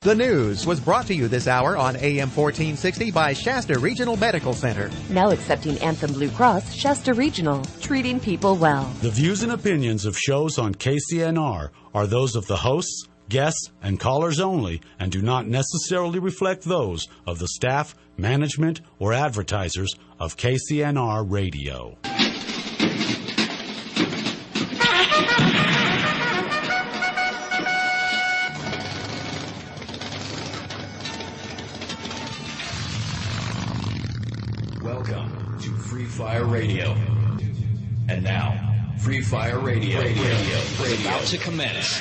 The news was brought to you this hour on AM 1460 by Shasta Regional Medical Center. Now accepting Anthem Blue Cross, Shasta Regional, treating people well. The views and opinions of shows on KCNR are those of the hosts, guests, and callers only, and do not necessarily reflect those of the staff, management, or advertisers of KCNR Radio. Welcome to Free Fire Radio. And now, Free Fire Radio. About to commence.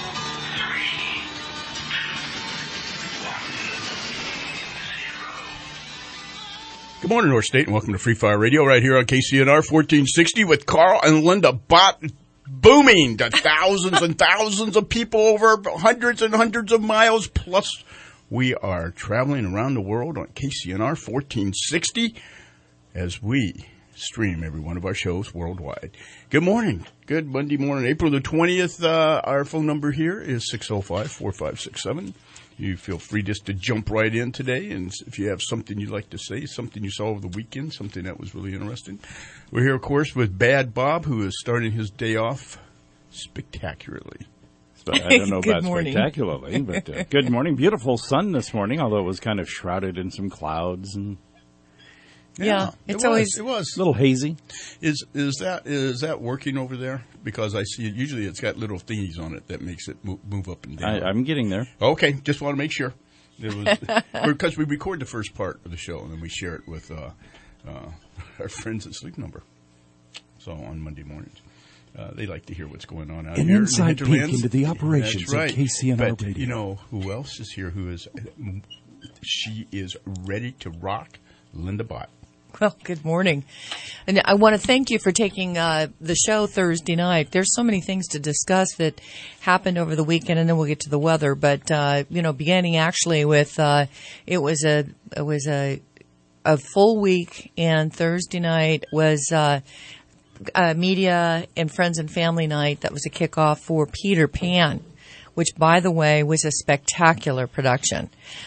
Good morning, North State, and welcome to Free Fire Radio right here on KCNR 1460 with Carl and Linda Bott, booming to thousands and thousands of people over hundreds and hundreds of miles. Plus, we are traveling around the world on KCNR 1460 as we stream every one of our shows worldwide. Good morning. Good Monday morning, April the 20th. Our phone number here is 605-4567. You feel free just to jump right in today, and if you have something you'd like to say, something you saw over the weekend, something that was really interesting. We're here, of course, with Bad Bob, who is starting his day off spectacularly. I don't know about spectacularly, but good morning. Beautiful sun this morning, although it was kind of shrouded in some clouds and Yeah, it was a little hazy. Is that working over there? Because I see usually it's got little thingies on it that makes it move up and down. I'm getting there. Okay, just want to make sure. Because we record the first part of the show and then we share it with our friends at Sleep Number. So on Monday mornings. They like to hear what's going on out here. An inside peek into the operations of KCNR Radio. You know who else is here? She is ready to rock? Linda Bott. Well, good morning. And I want to thank you for taking the show Thursday night. There's so many things to discuss that happened over the weekend, and then we'll get to the weather. But, beginning actually with it was a full week, and Thursday night was media and friends and family night. That was a kickoff for Peter Pan, which, by the way, was a spectacular production.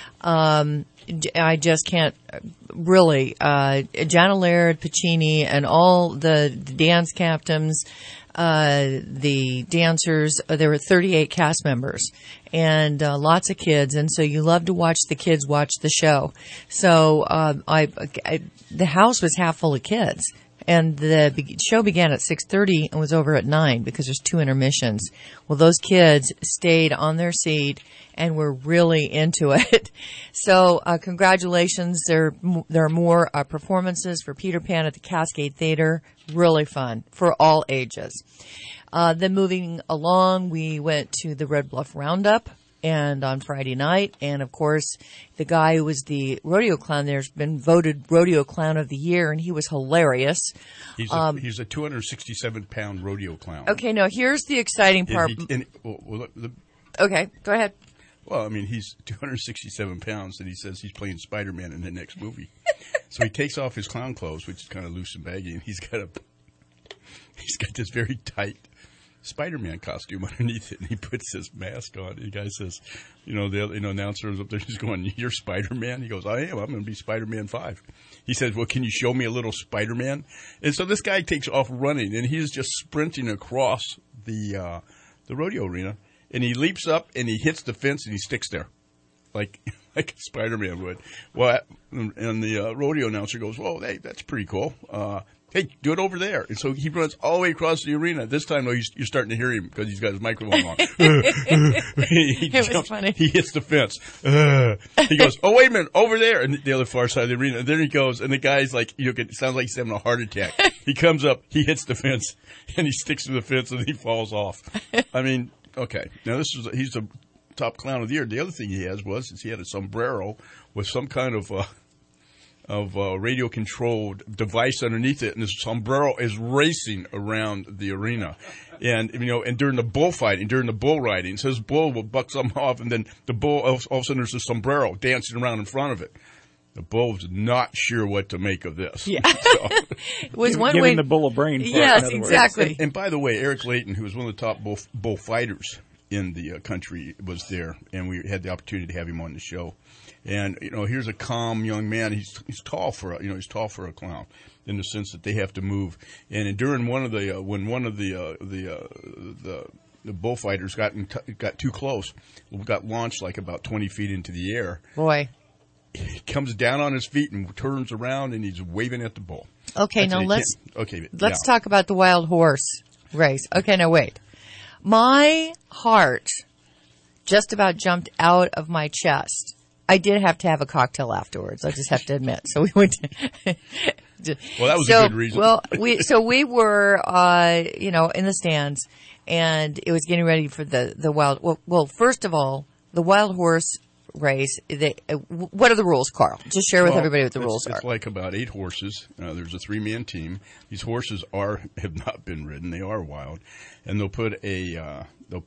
I just can't really. Jana Laird, Pacini, and all the dance captains, the dancers. There were 38 cast members and lots of kids, and so you love to watch the kids watch the show. So the house was half full of kids. And the show began at 6:30 and was over at 9 because there's 2 intermissions. Well, those kids stayed on their seat and were really into it. So, congratulations. There are more performances for Peter Pan at the Cascade Theater. Really fun for all ages. Then moving along, we went to the Red Bluff Roundup. And on Friday night, and of course, the guy who was the rodeo clown there's been voted rodeo clown of the year, and he was hilarious. He's a 267-pound rodeo clown. Okay, now here's the exciting part. Okay, go ahead. Well, I mean, he's 267 pounds, and he says he's playing Spider-Man in the next movie. So he takes off his clown clothes, which is kind of loose and baggy, and he's got this very tight Spider-Man costume underneath it, and he puts his mask on. And the guy says, the announcer is up there, he's going, "You're Spider-Man?" He goes, "I am. I'm going to be Spider-Man 5. He says, "Well, can you show me a little Spider-Man?" And so this guy takes off running, and he's just sprinting across the rodeo arena, and he leaps up, and he hits the fence, and he sticks there, like Spider-Man would. Well, and the rodeo announcer goes, "Whoa, hey, that's pretty cool. Hey, do it over there." And so he runs all the way across the arena. This time, though, you're starting to hear him because he's got his microphone on. It was funny. He hits the fence. He goes, "Oh, wait a minute, over there." And the other far side of the arena. And then he goes, and the guy's like, it sounds like he's having a heart attack. He comes up, he hits the fence, and he sticks to the fence, and he falls off. I mean, okay. Now, he's the top clown of the year. The other thing he had a sombrero with some kind of radio-controlled device underneath it, and this sombrero is racing around the arena. And, and during the bullfighting, during the bull riding, so this bull will buck something off, and then the bull, all of a sudden there's a sombrero dancing around in front of it. The bull's not sure what to make of this. Yeah. So, it was one giving way. the bull a brain. Yes, exactly. And by the way, Eric Layton, who was one of the top bull fighters in the country was there, and we had the opportunity to have him on the show. And here's a calm young man. He's tall for a clown, in the sense that they have to move. And during when one of the bullfighters got too close, got launched like about 20 feet into the air. Boy. He comes down on his feet and turns around, and he's waving at the bull. Okay, now let's talk about the wild horse race. Okay, now wait. My heart just about jumped out of my chest. I did have to have a cocktail afterwards. I just have to admit. So we went to well, that was a good reason. Well, we were, in the stands, and it was getting ready for the wild. Well, first of all, the wild horse race. What are the rules, Carl? Just share with everybody what the rules are. It's like about 8 horses. There's a 3-man team. These horses have not been ridden. They are wild, and they'll put a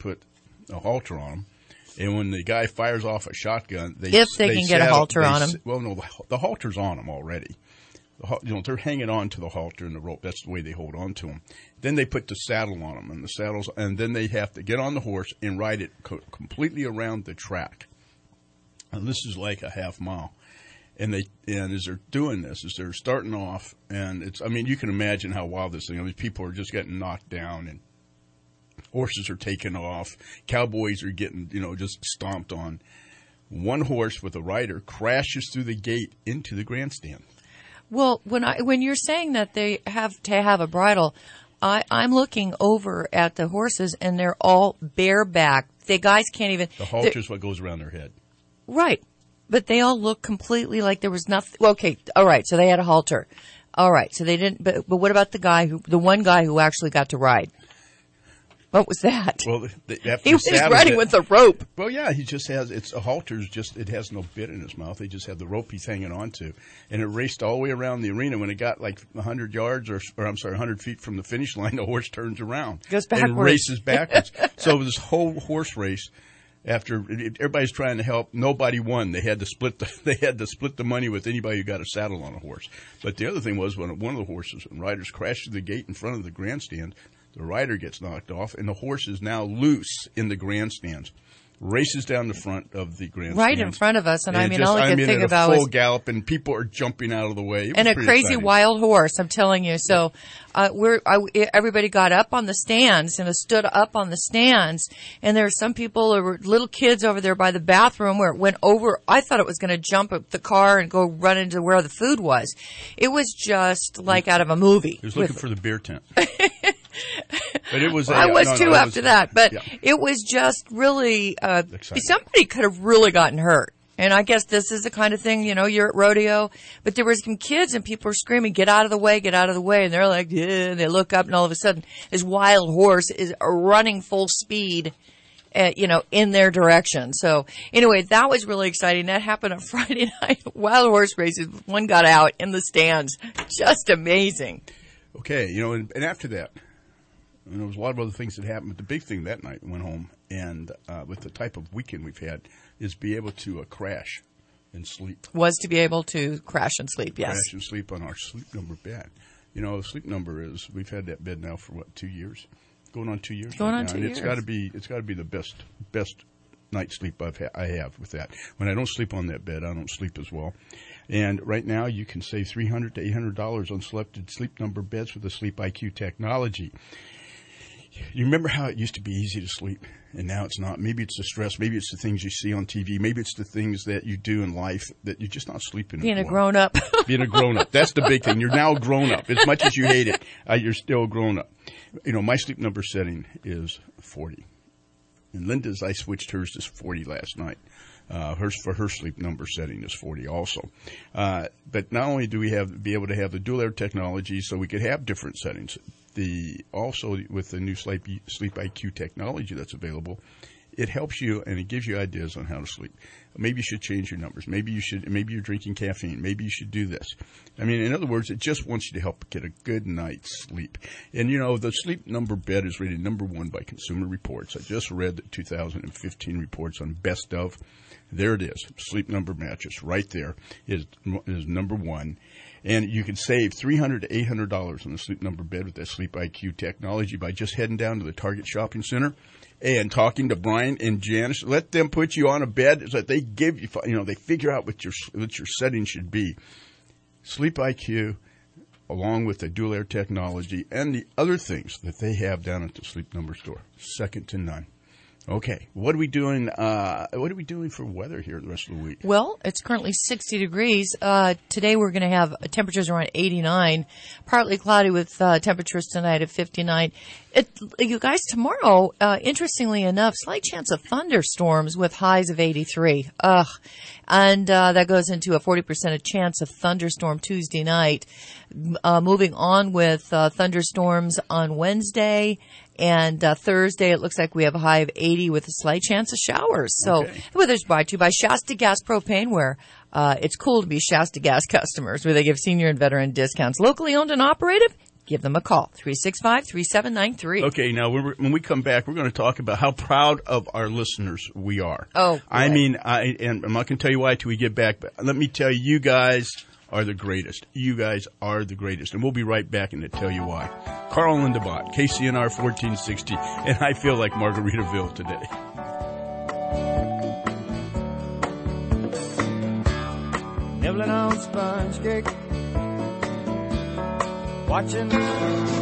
halter on them. And when the guy fires off a shotgun, they can get a halter on him. Well, no, the halter's on them already. They're hanging on to the halter and the rope. That's the way they hold on to them. Then they put the saddle on them, and then they have to get on the horse and ride it completely around the track. And this is like a half mile. And as they're doing this, as they're starting off, and you can imagine how wild this thing is. People are just getting knocked down, and horses are taking off. Cowboys are getting, just stomped on. One horse with a rider crashes through the gate into the grandstand. Well, when you're saying that they have to have a bridle, I'm looking over at the horses, and they're all bareback. The guys can't even. The halter's what goes around their head. Right. But they all look completely like there was nothing. Okay. All right. So they had a halter. All right. So they didn't. But what about the one guy who actually got to ride? What was that? Well, he was riding with the rope. Well, yeah, he just has, a halter's just, it has no bit in his mouth. They just have the rope he's hanging on to. And it raced all the way around the arena. When it got like 100 yards 100 feet from the finish line, the horse turns around. Goes backwards. And races backwards. So this whole horse race, after everybody's trying to help, nobody won. They had to split the money with anybody who got a saddle on a horse. But the other thing was when one of the horses and riders crashed through the gate in front of the grandstand, the rider gets knocked off, and the horse is now loose in the grandstands. Races down the front of the grandstands. Right in front of us, and all I could think about was full gallop, and people are jumping out of the way. And a crazy wild horse, I'm telling you. So everybody got up on the stands and stood up on the stands, and there were some people, there were little kids over there by the bathroom where it went over. I thought it was going to jump up the car and go run into where the food was. It was just like out of a movie. He was looking for the beer tent. But it was. I was too after that, but it was just really. Somebody could have really gotten hurt, and I guess this is the kind of thing, you're at rodeo, but there were some kids and people were screaming, "Get out of the way! Get out of the way!" And they're like, yeah, and they look up, and all of a sudden, this wild horse is running full speed, in their direction. So anyway, that was really exciting. That happened on Friday night. Wild horse races. One got out in the stands. Just amazing. Okay, and after that. And there was a lot of other things that happened, but the big thing that night went home, and with the type of weekend we've had, is be able to crash and sleep. Was to be able to crash and sleep, yes. Crash and sleep on our sleep number bed. The sleep number is, we've had that bed now for 2 years? Going on 2 years. Going on 2 years. It's got to be the best night's sleep I have with that. When I don't sleep on that bed, I don't sleep as well. And right now, you can save $300 to $800 on selected sleep number beds with the Sleep IQ technology. You remember how it used to be easy to sleep, and now it's not? Maybe it's the stress. Maybe it's the things you see on TV. Maybe it's the things that you do in life that you're just not sleeping. Being a grown-up. Being a grown-up. That's the big thing. You're now a grown-up. As much as you hate it, you're still a grown-up. My sleep number setting is 40. And Linda's, I switched hers to 40 last night. Hers for her sleep number setting is 40 also. But not only do we be able to have the dual air technology so we could have different settings, also with the new Sleep IQ technology that's available, it helps you and it gives you ideas on how to sleep. Maybe you should change your numbers. Maybe you're drinking caffeine. Maybe you should do this. In other words, it just wants you to help get a good night's sleep. And, the sleep number bed is rated number 1 by Consumer Reports. I just read the 2015 reports on Best Of. There it is. Sleep Number mattress right there is number 1. And you can save $300 to $800 on the Sleep Number bed with that Sleep IQ technology by just heading down to the Target Shopping Center and talking to Brian and Janice. Let them put you on a bed so that they give you, they figure out what your setting should be. Sleep IQ, along with the dual air technology and the other things that they have down at the Sleep Number store. Second to none. Okay, what are we doing? What are we doing for weather here the rest of the week? Well, it's currently 60 degrees. Today we're going to have temperatures around 89, partly cloudy with temperatures tonight at 59. You guys, tomorrow, interestingly enough, slight chance of thunderstorms with highs of 83. And that goes into a 40% chance of thunderstorm Tuesday night. Moving on with thunderstorms on Wednesday. And Thursday, it looks like we have a high of 80 with a slight chance of showers. So the weather's brought to you by Shasta Gas Propane, where it's cool to be Shasta Gas customers, where they give senior and veteran discounts. Locally owned and operated, give them a call, 365-3793. Okay, now when we come back, we're going to talk about how proud of our listeners we are. Oh, good. I mean, and I'm not going to tell you why till we get back, but let me tell you, you guys are the greatest. You guys are the greatest. And we'll be right back and to tell you why. Carl and Linda Bott, KCNR 1460, and I feel like Margaritaville today. Nibbling on sponge cake, watching the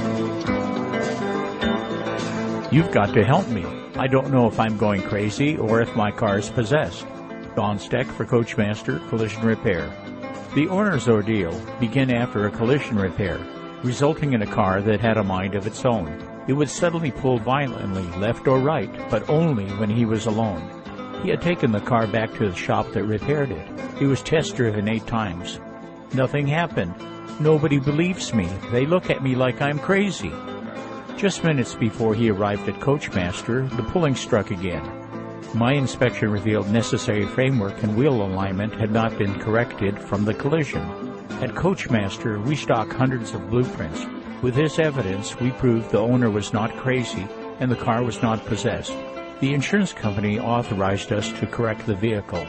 sun. You've got to help me. I don't know if I'm going crazy or if my car's possessed. Don Steck for Coachmaster Collision Repair. The owner's ordeal began after a collision repair, resulting in a car that had a mind of its own. It would suddenly pull violently left or right, but only when he was alone. He had taken the car back to the shop that repaired it. It was test-driven 8 times. Nothing happened. Nobody believes me. They look at me like I'm crazy. Just minutes before he arrived at Coachmaster, the pulling struck again. My inspection revealed necessary framework and wheel alignment had not been corrected from the collision. At Coachmaster, we stock hundreds of blueprints. With this evidence, we proved the owner was not crazy and the car was not possessed. The insurance company authorized us to correct the vehicle.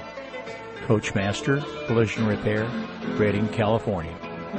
Coachmaster Collision Repair, Redding, California.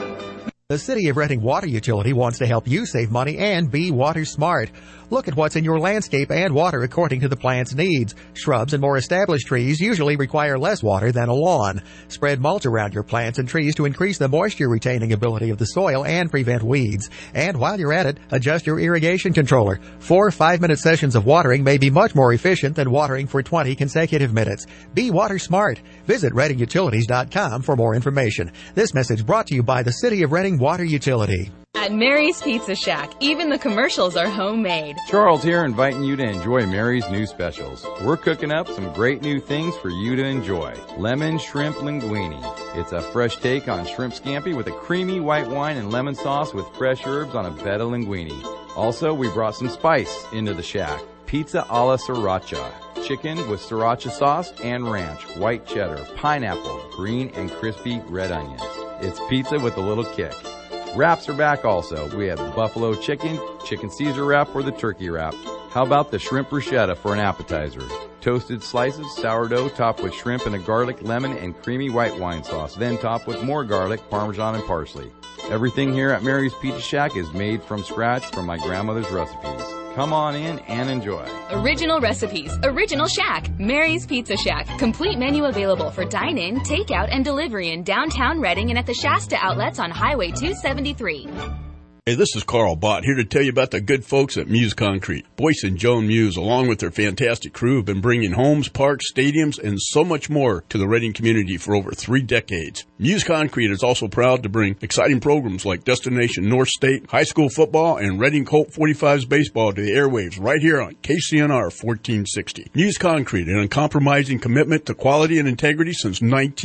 The City of Redding Water Utility wants to help you save money and be water smart. Look at what's in your landscape and water according to the plant's needs. Shrubs and more established trees usually require less water than a lawn. Spread mulch around your plants and trees to increase the moisture-retaining ability of the soil and prevent weeds. And while you're at it, adjust your irrigation controller. 4 5-minute sessions of watering may be much more efficient than watering for 20 consecutive minutes. Be water smart. Visit ReddingUtilities.com for more information. This message brought to you by the City of Redding Water Utility. At Mary's Pizza Shack, even the commercials are homemade. Charles here, inviting you to enjoy Mary's new specials. We're cooking up some great new things for you to enjoy. Lemon shrimp linguine. It's a fresh take on shrimp scampi with a creamy white wine and lemon sauce with fresh herbs on a bed of linguine. Also, we brought some spice into the shack. Pizza alla sriracha. Chicken with sriracha sauce and ranch, white cheddar, pineapple, green and crispy red onions. It's pizza with a little kick. Wraps are back also. We have buffalo chicken, chicken Caesar wrap, or the turkey wrap. How about the shrimp bruschetta for an appetizer? Toasted slices, sourdough topped with shrimp and a garlic, lemon, and creamy white wine sauce, then topped with more garlic, parmesan, and parsley. Everything here at Mary's Pizza Shack is made from scratch from my grandmother's recipes. Come on in and enjoy. Original recipes, original shack. Mary's Pizza Shack. Complete menu available for dine-in, takeout, and delivery in downtown Redding and at the Shasta outlets on Highway 273. Hey, this is Carl Bott, here to tell you about the good folks at Muse Concrete. Boyce and Joan Muse, along with their fantastic crew, have been bringing homes, parks, stadiums, and so much more to the Redding community for over 3 decades. Muse Concrete is also proud to bring exciting programs like Destination North State, high school football, and Redding Colt 45s baseball to the airwaves right here on KCNR 1460. Muse Concrete, an uncompromising commitment to quality and integrity since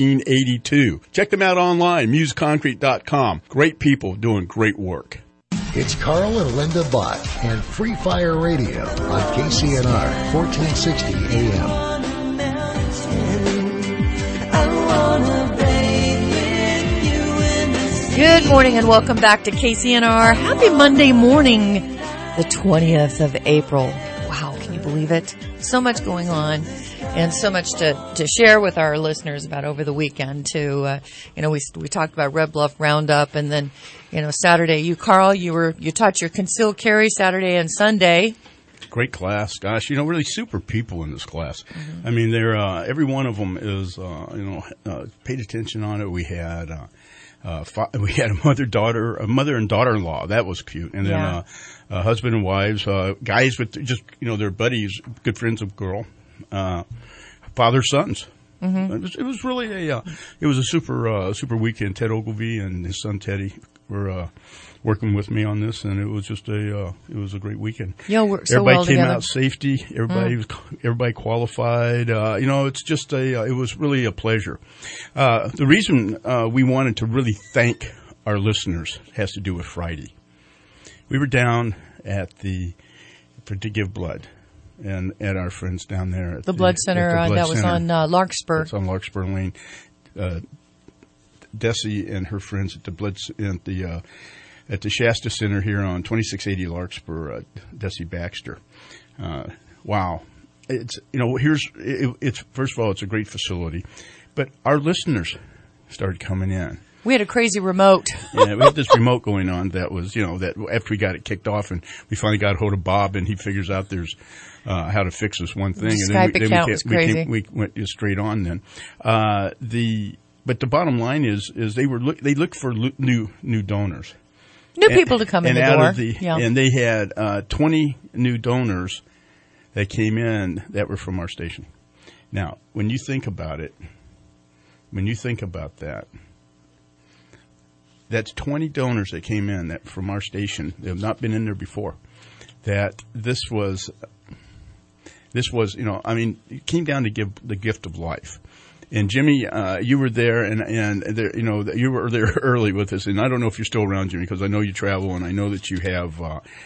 1982. Check them out online, museconcrete.com. Great people doing great work. It's Carl and Linda Bott and Free Fire Radio on KCNR 1460 AM. Good morning and welcome back to KCNR. Happy Monday morning, the 20th of April. Wow, can you believe it? So much going on and so much to share with our listeners about over the weekend too. We talked about Red Bluff Roundup, and then, Saturday, Carl, you taught your concealed carry Saturday and Sunday. Great class, gosh, really super people in this class. I mean, they're every one of them is paid attention on it. We had a mother and daughter-in-law. That was cute, and then husband and wives, guys with just their buddies, good friends of girl, father sons. It was really a super weekend. Ted Ogilvie and his son Teddy were working with me on this, and it was just it was a great weekend. Yeah, we're so everybody well came together. out safety. Everybody qualified. It's just it was really a pleasure. The reason we wanted to really thank our listeners has to do with Friday. We were down to give blood, and at our friends down there at the Blood Center. That was on Larkspur. It's on Larkspur Lane. Desi and her friends at the Shasta Center here on 2680 Larkspur, Desi Baxter. Wow. It's first of all, it's a great facility, but our listeners started coming in. We had a crazy remote. Yeah, we had this remote going on that was, that after we got it kicked off and we finally got a hold of Bob and he figures out there's how to fix this one thing. The Skype account was crazy. We went straight on then. But the bottom line is they looked for new donors. New people to come in the door. And they had 20 new donors that came in that were from our station. Now, when you think about that, that's 20 donors that came in that from our station. They have not been in there before. That this was, it came down to give the gift of life. And Jimmy, you were there, and there, you were there early with us. And I don't know if you're still around, Jimmy, because I know you travel, and I know that you have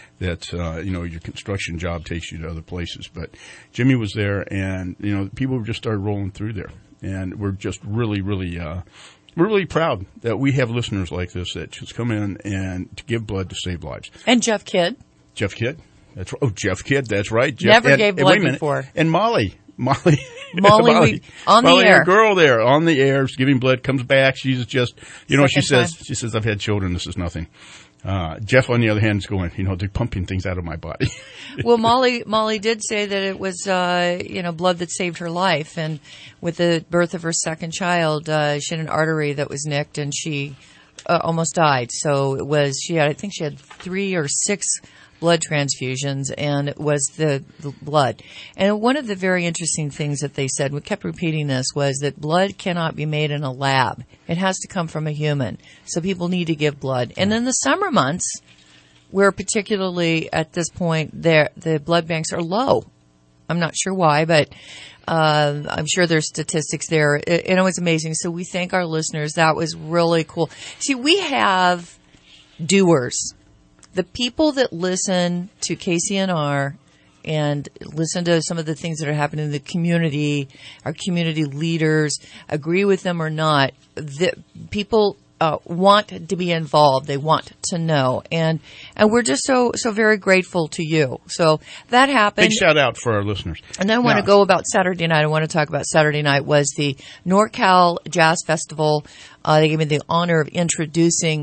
your construction job takes you to other places. But Jimmy was there, and people just started rolling through there, and we're just really, really, we're really proud that we have listeners like this that just come in and to give blood to save lives. And Jeff Kidd. Jeff Kidd, that's right. Oh, Jeff Kidd, that's right. Jeff, Never gave blood before. And Molly, on the air. A girl there on the air giving blood, comes back. She's just, she says, I've had children. This is nothing. Jeff, on the other hand, is going, they're pumping things out of my body. Well, Molly did say that it was, blood that saved her life. And with the birth of her second child, she had an artery that was nicked and she almost died. So I think she had 3 or 6 blood transfusions, and it was the blood. And one of the very interesting things that they said, we kept repeating this, was that blood cannot be made in a lab. It has to come from a human. So people need to give blood. And in the summer months, where particularly at this point, the blood banks are low. I'm not sure why, but I'm sure there's statistics there. And it was amazing. So we thank our listeners. That was really cool. See, we have doers. The people that listen to KCNR and listen to some of the things that are happening in the community, our community leaders, agree with them or not, the people want to be involved. They want to know. And we're just so very grateful to you. So that happened. Big shout out for our listeners. And then I want to go about Saturday night. I want to talk about Saturday night was the NorCal Jazz Festival. They gave me the honor of introducing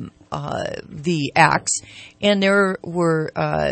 the acts, and there were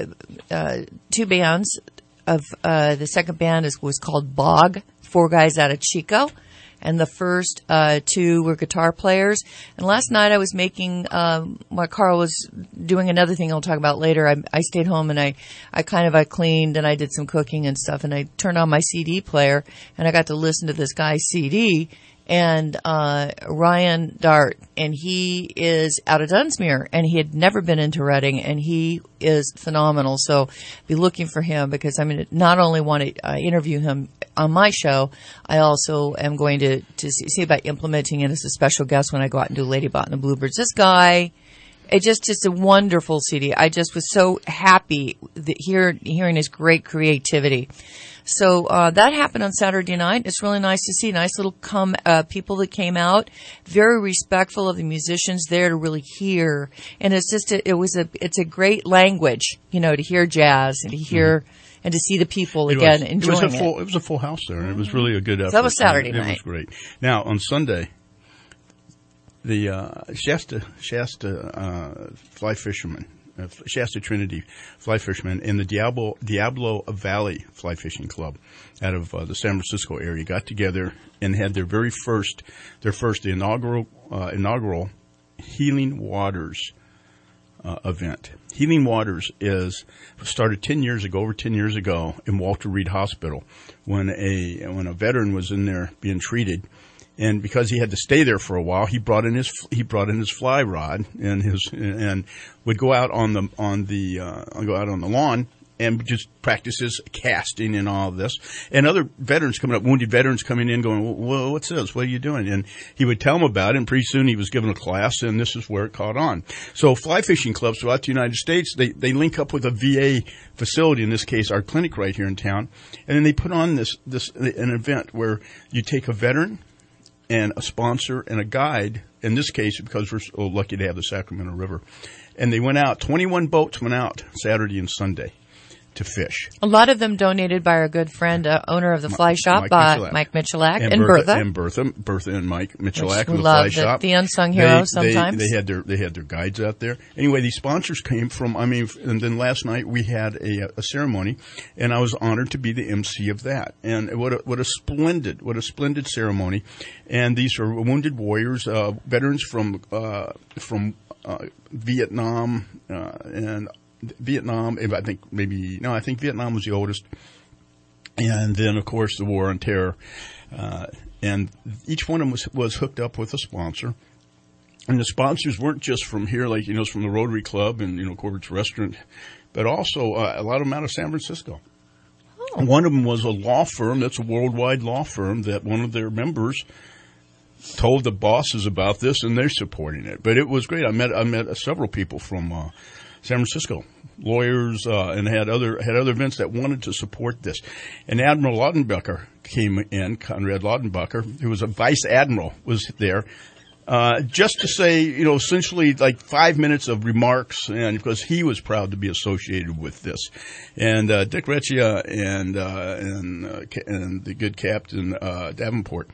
2 bands. The second band was called Bog, 4 guys out of Chico, and the first 2 were guitar players. And last night I was making while Carl was doing another thing I'll talk about later. I stayed home and I cleaned and I did some cooking and stuff, and I turned on my CD player and I got to listen to this guy's CD. And Ryan Dart, and he is out of Dunsmuir, and he had never been into Reading, and he is phenomenal. So be looking for him, because not only want to interview him on my show, I also am going to see about implementing it as a special guest when I go out and do Lady Bot and the Bluebirds. This guy, it's just a wonderful CD. I just was so happy that hearing his great creativity. So that happened on Saturday night. It's really nice to see nice little people that came out, very respectful of the musicians there to really hear. And it's just it's a great language, to hear jazz and to hear and to see the people again enjoying it. It was a full house there, and it was really a good effort. So that was Saturday night. It was great. Now on Sunday, the Shasta fly fishermen Shasta Trinity Fly Fishermen and the Diablo Valley Fly Fishing Club out of the San Francisco area got together and had their inaugural Healing Waters event. Healing Waters started over 10 years ago in Walter Reed Hospital when a veteran was in there being treated. And because he had to stay there for a while, he brought in his fly rod and would go out on the lawn and just practice his casting and all of this. And other veterans wounded veterans coming in going, well, what's this? What are you doing? And he would tell them about it, and pretty soon he was given a class, and this is where it caught on. So fly fishing clubs throughout the United States, they link up with a VA facility, in this case our clinic right here in town, and then they put on an event where you take a veteran and a sponsor and a guide, in this case because we're so lucky to have the Sacramento River. And they went out, 21 boats went out Saturday and Sunday to fish. A lot of them donated by our good friend, owner of the fly shop, Mike Michalak, and Bertha. Bertha and Mike Michalak of the fly shop. The unsung heroes sometimes. They had their guides out there. Anyway, these sponsors came from, and then last night we had a ceremony, and I was honored to be the MC of that. And what a splendid ceremony. And these are wounded warriors, veterans from Vietnam, and Vietnam, I think Vietnam was the oldest. And then, of course, the War on Terror. And each one of them was hooked up with a sponsor. And the sponsors weren't just from here, from the Rotary Club and, Corbett's Restaurant, but also a lot of them out of San Francisco. Oh. One of them was a law firm, that's a worldwide law firm, that one of their members told the bosses about this, and they're supporting it. But it was great. I met several people from San Francisco, lawyers, and had other events that wanted to support this. And Admiral Laudenbacher came in, Conrad Laudenbacher, who was a vice admiral, was there, just to say, essentially like 5 minutes of remarks, and because he was proud to be associated with this. And Dick Recchia and the good Captain Davenport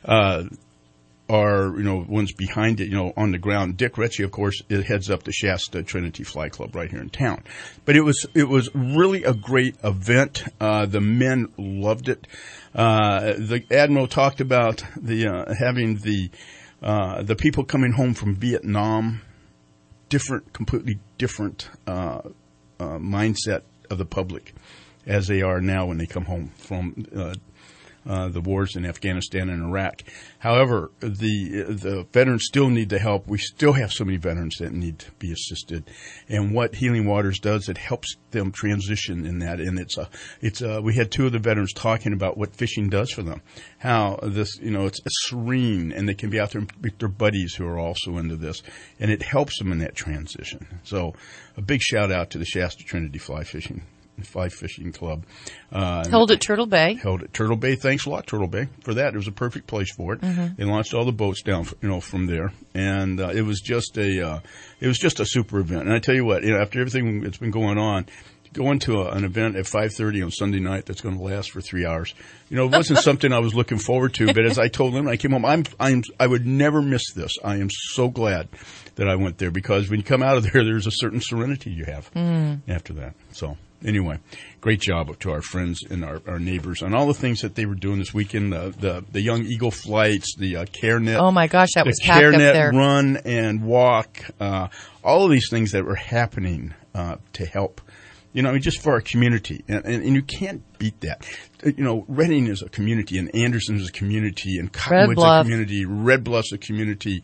are, ones behind it, on the ground. Dick Recchia, of course, heads up the Shasta Trinity Fly Club right here in town. But it was really a great event. The men loved it. The Admiral talked about having the people coming home from Vietnam, completely different mindset of the public as they are now when they come home from the wars in Afghanistan and Iraq. However, the veterans still need the help. We still have so many veterans that need to be assisted. And what Healing Waters does, it helps them transition in that. And we had two of the veterans talking about what fishing does for them. How this, it's serene, and they can be out there with their buddies who are also into this. And it helps them in that transition. So a big shout out to the Shasta Trinity Fly Fishing Club. Held at Turtle Bay. Thanks a lot, Turtle Bay, for that. It was a perfect place for it. Mm-hmm. They launched all the boats down, from there, and it was just a super event. And I tell you what, after everything that's been going on, going to an event at 5:30 on Sunday night that's going to last for 3 hours, it wasn't something I was looking forward to. But as I told them when I came home, I would never miss this. I am so glad that I went there, because when you come out of there, there's a certain serenity you have after that. So. Anyway, great job to our friends and our neighbors on all the things that they were doing this weekend. The Young Eagle flights, the CareNet. Oh my gosh, that was packed up there. CareNet run and walk, all of these things that were happening to help. Just for our community, and you can't beat that. Redding is a community, and Anderson is a community, and Cottonwood's a community, Red Bluff's a community.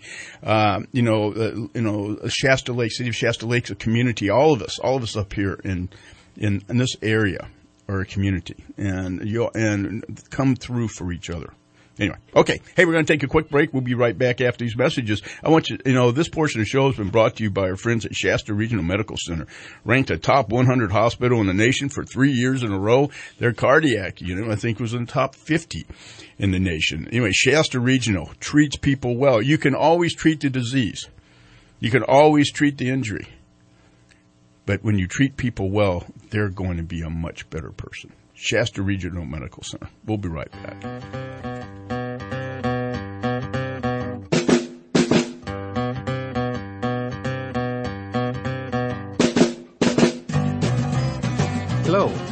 Shasta Lake, City of Shasta Lake's a community. All of us up here in this area are a community, and come through for each other. Anyway, okay. Hey, we're going to take a quick break. We'll be right back after these messages. I want you, this portion of the show has been brought to you by our friends at Shasta Regional Medical Center. Ranked a top 100 hospital in the nation for 3 years in a row. Their cardiac unit, I think, was in the top 50 in the nation. Anyway, Shasta Regional treats people well. You can always treat the disease. You can always treat the injury. But when you treat people well, they're going to be a much better person. Shasta Regional Medical Center. We'll be right back.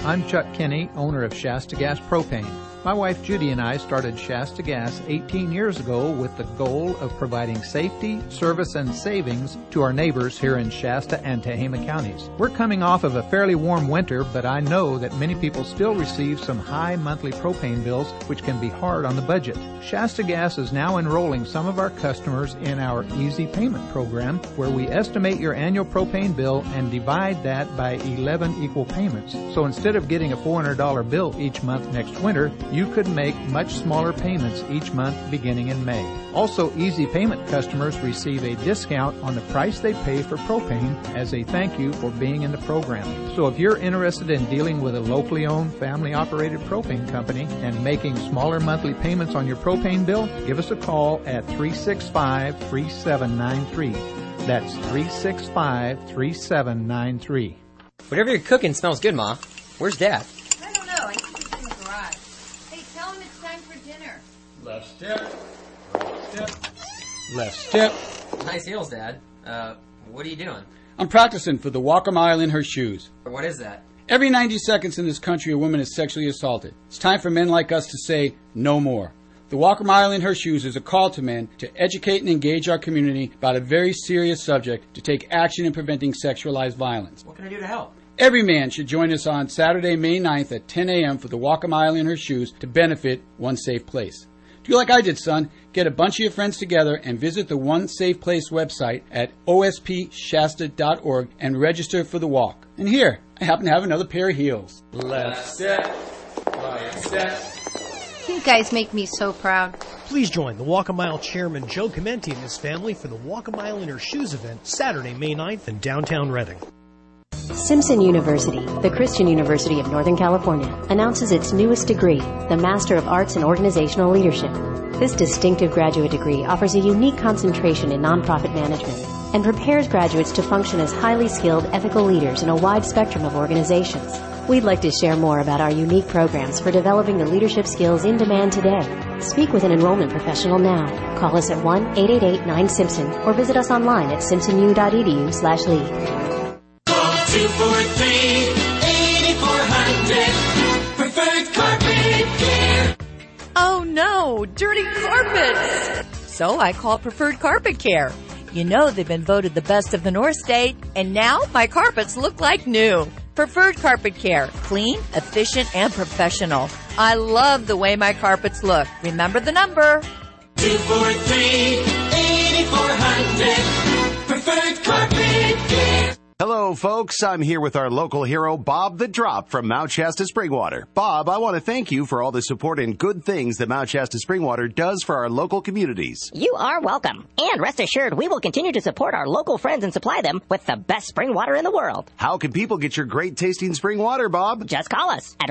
I'm Chuck Kinney, owner of Shasta Gas Propane. My wife Judy and I started Shasta Gas 18 years ago with the goal of providing safety, service, and savings to our neighbors here in Shasta and Tehama counties. We're coming off of a fairly warm winter, but I know that many people still receive some high monthly propane bills, which can be hard on the budget. Shasta Gas is now enrolling some of our customers in our Easy Payment program, where we estimate your annual propane bill and divide that by 11 equal payments. So instead of getting a $400 bill each month next winter, you could make much smaller payments each month beginning in May. Also, Easy Payment customers receive a discount on the price they pay for propane as a thank you for being in the program. So if you're interested in dealing with a locally owned, family-operated propane company and making smaller monthly payments on your propane bill, give us a call at 365-3793. That's 365-3793. Whatever you're cooking smells good, Ma. Where's Dad? I don't know. I think he's in the garage. Hey, tell him it's time for dinner. Left step. Right step. Left step. Nice heels, Dad. What are you doing? I'm practicing for the Walk a Mile in her shoes. What is that? Every 90 seconds in this country, a woman is sexually assaulted. It's time for men like us to say no more. The Walk a Mile in Her Shoes is a call to men to educate and engage our community about a very serious subject to take action in preventing sexualized violence. What can I do to help? Every man should join us on Saturday, May 9th at 10 a.m. for the Walk a Mile in Her Shoes to benefit One Safe Place. Do like I did, son. Get a bunch of your friends together and visit the One Safe Place website at ospshasta.org and register for the walk. And here, I happen to have another pair of heels. Left step, right step. You guys make me so proud. Please join the Walk a Mile chairman Joe Comenti and his family for the Walk a Mile in Her Shoes event Saturday, May 9th in downtown Reading. Simpson University, the Christian University of Northern California, announces its newest degree, the Master of Arts in Organizational Leadership. This distinctive graduate degree offers a unique concentration in nonprofit management and prepares graduates to function as highly skilled ethical leaders in a wide spectrum of organizations. We'd like to share more about our unique programs for developing the leadership skills in demand today. Speak with an enrollment professional now. Call us at 1-888-9-SIMPSON or visit us online at simpsonu.edu/lead. 243-8400 Preferred Carpet Care. Oh no, dirty carpets! So I called Preferred Carpet Care. You know they've been voted the best of the North State, and now my carpets look like new. Preferred Carpet Care. Clean, efficient, and professional. I love the way my carpets look. Remember the number. 243-8400 Preferred Carpet Care. Hello, folks. I'm here with our local hero, Bob the Drop from Mount Shasta Springwater. Bob, I want to thank you for all the support and good things that Mount Shasta Springwater does for our local communities. You are welcome. And rest assured, we will continue to support our local friends and supply them with the best spring water in the world. How can people get your great tasting spring water, Bob? Just call us at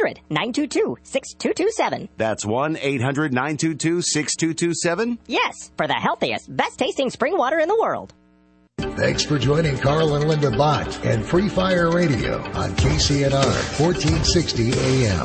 1-800-922-6227. That's 1-800-922-6227? Yes, for the healthiest, best tasting spring water in the world. Thanks for joining Carl and Linda Bott and Free Fire Radio on KCNR 1460 AM.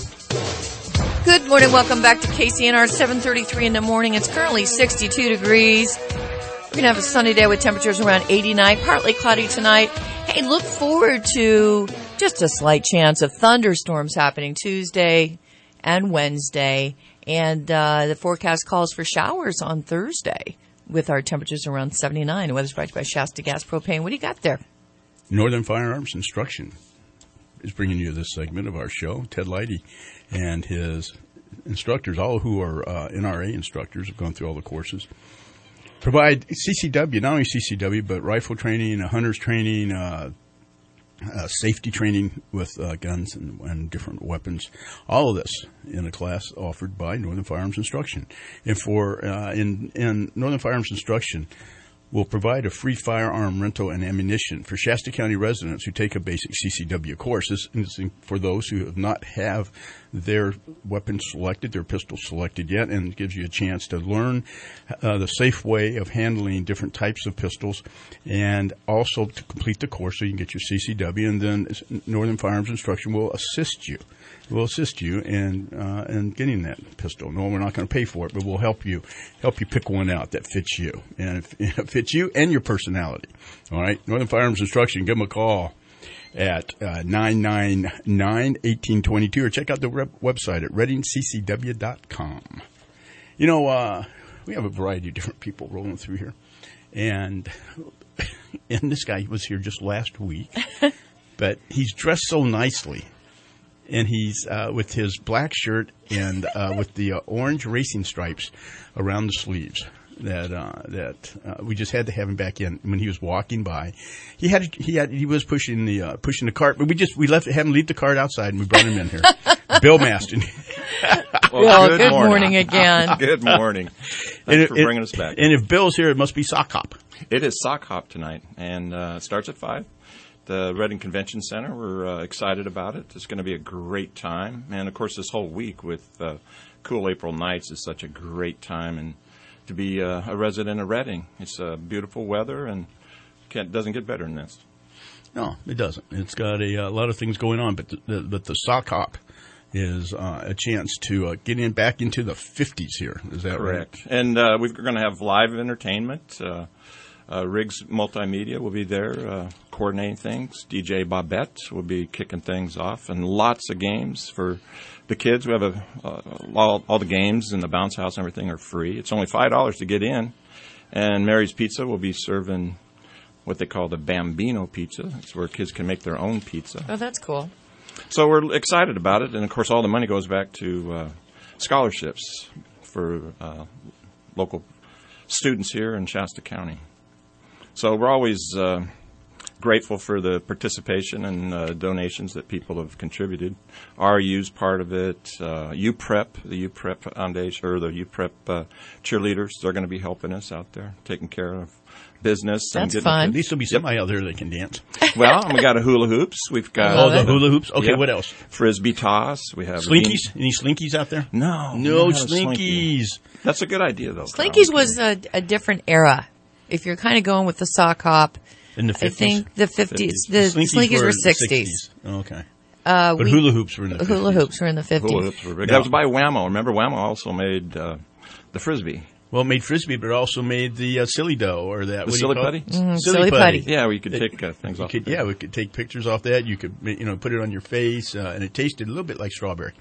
Good morning. Welcome back to KCNR 7:33 in the morning. It's currently 62 degrees. We're going to have a sunny day with temperatures around 89, partly cloudy tonight. Hey, look forward to just a slight chance of thunderstorms happening Tuesday and Wednesday. And the forecast calls for showers on Thursday, with our temperatures around 79. The weather's brought to you by Shasta Gas Propane. What do you got there? Northern Firearms Instruction is bringing you this segment of our show. Ted Leidy and his instructors, all who are NRA instructors, have gone through all the courses, provide CCW, not only CCW, but rifle training, hunter's training, safety training with guns and different weapons. All of this in a class offered by Northern Firearms Instruction. And for in Northern Firearms Instruction, we'll provide a free firearm rental and ammunition for Shasta County residents who take a basic CCW course. This is for those who have not have their weapons selected, their pistols selected yet, and gives you a chance to learn the safe way of handling different types of pistols, and also to complete the course so you can get your CCW. And then Northern Firearms Instruction will assist you. We'll assist you in getting that pistol. No, we're not going to pay for it, but we'll help you pick one out that fits you, and it fits you and your personality. All right, Northern Firearms Instruction. Give them a call at 999-1822, or check out the website at readingccw.com. You know, we have a variety of different people rolling through here. And this guy was here just last week. But he's dressed so nicely. And he's with his black shirt and with the orange racing stripes around the sleeves. That we just had to have him back in when he was walking by. He was pushing the cart, but we had him leave the cart outside and we brought him in here. Bill Maston. Well, good morning again. Good morning. Thanks for bringing us back. And if Bill's here, it must be Sock Hop. It is Sock Hop tonight, and it starts at 5. The Reading Convention Center. We're excited about it. It's going to be a great time, and of course, this whole week with cool April nights is such a great time, and to be a resident of Reading, it's beautiful weather, and doesn't get better than this. No, it doesn't. It's got a lot of things going on, but the Sock Hop is a chance to get back into the 50s here. Is that correct? Right? And we're going to have live entertainment. Riggs Multimedia will be there coordinating things. DJ Bobette will be kicking things off, and lots of games for the kids. We have all the games in the bounce house and everything are free. It's only $5 to get in. And Mary's Pizza will be serving what they call the Bambino Pizza. It's where kids can make their own pizza. Oh, that's cool. So we're excited about it. And, of course, all the money goes back to scholarships for local students here in Shasta County. So we're always grateful for the participation and donations that people have contributed. RU's part of it. UPrep, the UPrep Foundation, or the UPrep cheerleaders, they're going to be helping us out there, taking care of business. That's fun. At least there'll be somebody out there that can dance. Well, we got a hula hoops. We've got the hula hoops. Okay, what else? Frisbee toss. We have slinkies. Any slinkies out there? No slinkies. That's a good idea, though. Slinkies was a different era. If you're kind of going with the Sock Hop, in the 50s? I think the 50s. The Slinkies were 60s. Oh, okay. But hula hoops were in the 50s. Hula hoops were in the 50s. Hula hoops were big. That was by Whammo. Remember, Whammo also made the Frisbee. Well, it made Frisbee, but it also made the silly dough, or that. The silly putty? Mm-hmm. Silly putty. Yeah, we could take things off. Yeah, we could take pictures off that. You could, put it on your face, and it tasted a little bit like strawberry.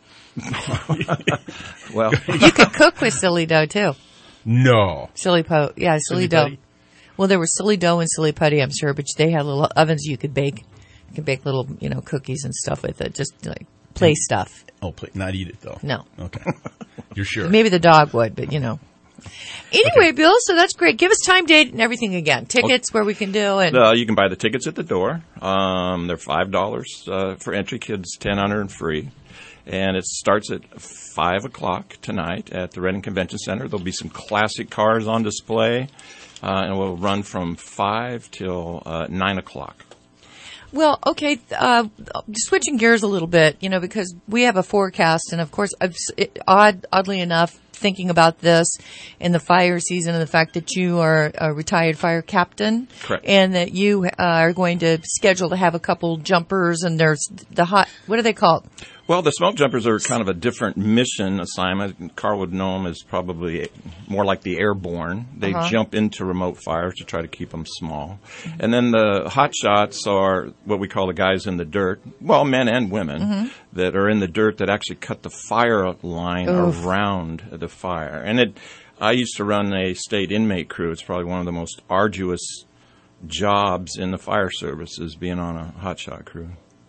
Well, you could cook with silly dough too. No. Silly dough. Putty? Well, there was silly dough and silly putty, I'm sure, but they had little ovens you could bake. You could bake little, cookies and stuff with it, just like play stuff. Oh, not eat it though. No. Okay. You're sure? Maybe the dog would, but Anyway, okay. Bill, so that's great. Give us time, date, and everything again. Tickets where we can do it. You can buy the tickets at the door. They're $5 for entry. Kids $10 and free. And it starts at 5 o'clock tonight at the Reading Convention Center. There'll be some classic cars on display. And we'll run from 5 till 9 o'clock. Well, okay, switching gears a little bit, because we have a forecast, and of course, oddly enough, thinking about this in the fire season and the fact that you are a retired fire captain. Correct. And that you are going to schedule to have a couple jumpers, and there's what are they called? Well, the smoke jumpers are kind of a different mission assignment. Carl would know them as probably more like the airborne. They jump into remote fires to try to keep them small. And then the hot shots are what we call the guys in the dirt, well, men and women, that are in the dirt that actually cut the fire line around the fire. And I used to run a state inmate crew. It's probably one of the most arduous jobs in the fire service is being on a hot shot crew.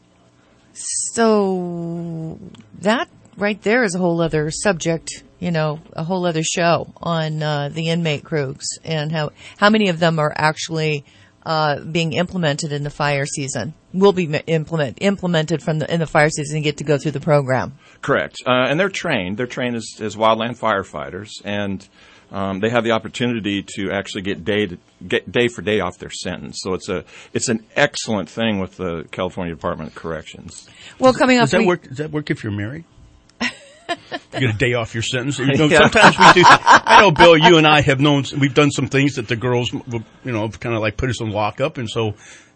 So that right there is a whole other subject, a whole other show on the inmate crews and how many of them are actually being implemented in the fire season. Will be implemented in the fire season and get to go through the program. Correct, and they're trained. They're trained as wildland firefighters, and they have the opportunity to actually get day for day off their sentence. So it's an excellent thing with the California Department of Corrections. Well, coming up, does that work if you're married? You get a day off your sentence. Sometimes we do. I know, Bill, you and I have known. We've done some things that the girls, kind of like put us in lockup, and so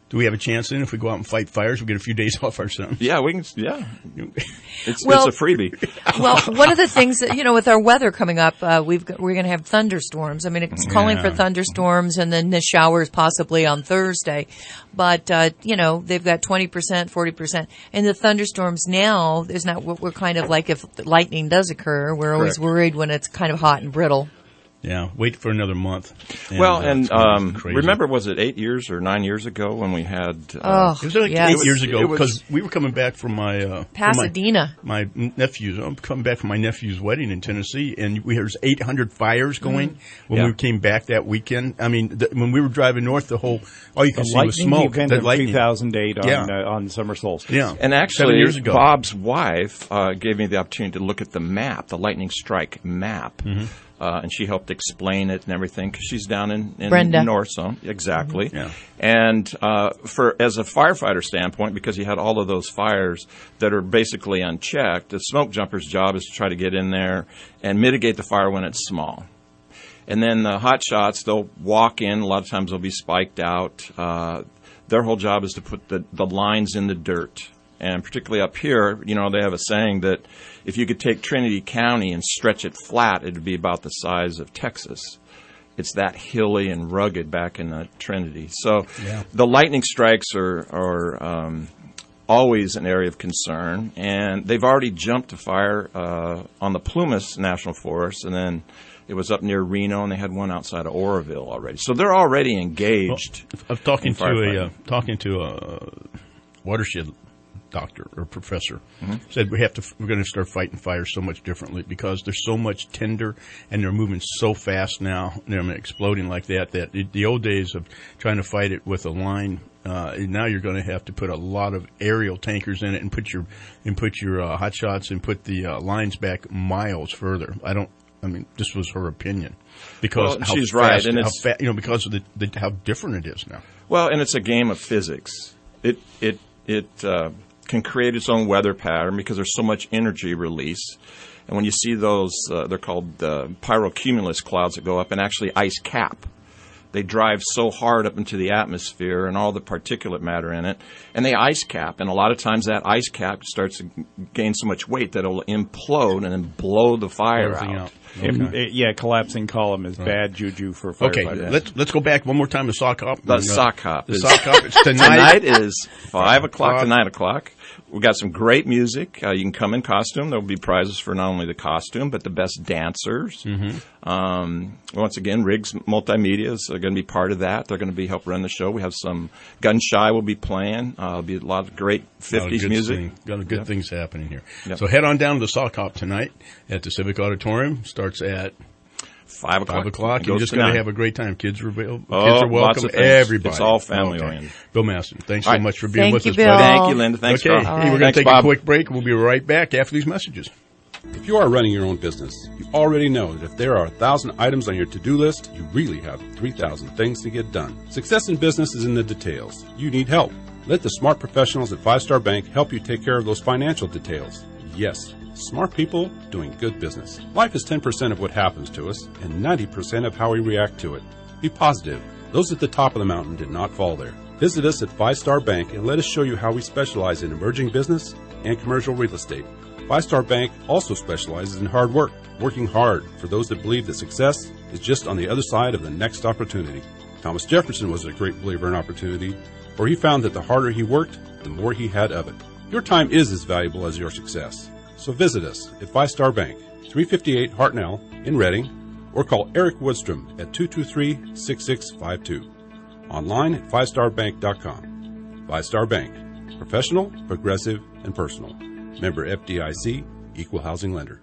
Do we have a chance then if we go out and fight fires, we get a few days off our son? Yeah, we can. Yeah, it's a freebie. Well, one of the things that with our weather coming up, we're going to have thunderstorms. I mean, it's calling for thunderstorms and then the showers possibly on Thursday. But they've got 20%, 40%, and the thunderstorms now is not what we're kind of like. If lightning does occur, we're always worried when it's kind of hot and brittle. Yeah, wait for another month. And remember, was it 8 years or 9 years ago when we had? It was like 8 years ago because we were coming back from my Pasadena. My nephew's. I'm coming back from my nephew's wedding in Tennessee, and there was 800 fires going when we came back that weekend. I mean, when we were driving north, all you could see was smoke. The lightning 2008 on summer solstice. Yeah, and actually, 7 years ago. Bob's wife gave me the opportunity to look at the map, the lightning strike map. Mm-hmm. And she helped explain it and everything because she's down in North Zone. Exactly. Mm-hmm. Yeah. And as a firefighter standpoint, because you had all of those fires that are basically unchecked, the smoke jumper's job is to try to get in there and mitigate the fire when it's small. And then the hot shots, they'll walk in. A lot of times they'll be spiked out. Their whole job is to put the lines in the dirt. And particularly up here, they have a saying that if you could take Trinity County and stretch it flat, it would be about the size of Texas. It's that hilly and rugged back in Trinity. So the lightning strikes are always an area of concern. And they've already jumped to fire on the Plumas National Forest, and then it was up near Reno, and they had one outside of Oroville already. So they're already engaged. Well, talking to a watershed doctor or professor said we're going to start fighting fires so much differently because there's so much tinder and they're moving so fast now, they're exploding like that the old days of trying to fight it with a line, now you're going to have to put a lot of aerial tankers in it and put your hot shots and put the lines back miles further. This was her opinion because she's right, and because of how different it is now. Well, and it's a game of physics. It can create its own weather pattern because there's so much energy release. And when you see those, they're called pyrocumulus clouds that go up and actually ice cap. They drive so hard up into the atmosphere and all the particulate matter in it, and they ice cap. And a lot of times that ice cap starts to gain so much weight that it will implode and then blow the fire out. Okay. Collapsing column is bad juju for firefighters. Okay, let's go back one more time to sock hop. The sock hop. It's tonight is 5 o'clock to 9 o'clock. We've got some great music. You can come in costume. There will be prizes for not only the costume, but the best dancers. Mm-hmm. Once again, Riggs Multimedia is going to be part of that. They're going to be help run the show. We have some Gun Shy will be playing. There'll be a lot of great 50s music. Got good things happening here. Yep. So head on down to the sock hop tonight at the Civic Auditorium. Starts at 5 o'clock. 5 o'clock. You're just going to have a great time. Kids are welcome. Everybody. It's all family oriented. Bill Maston, thanks so much for being with us, Bill. buddy. Thank you, Linda. Thanks, okay. Carl. We're going to take a quick break. We'll be right back after these messages. If you are running your own business, you already know that if there are 1,000 items on your to-do list, you really have 3,000 things to get done. Success in business is in the details. You need help. Let the smart professionals at 5 Star Bank help you take care of those financial details. Yes, smart people doing good business. Life is 10% of what happens to us and 90% of how we react to it. Be positive. Those at the top of the mountain did not fall there. Visit us at 5 Star Bank and let us show you how we specialize in emerging business and commercial real estate. 5 Star Bank also specializes in hard work, working hard for those that believe that success is just on the other side of the next opportunity. Thomas Jefferson was a great believer in opportunity, for he found that the harder he worked, the more he had of it. Your time is as valuable as your success. So visit us at 5 Star Bank, 358 Hartnell in Reading, or call Eric Woodstrom at 223-6652. Online at 5starbank.com. 5 Star Bank. Professional, progressive, and personal. Member FDIC, Equal Housing Lender.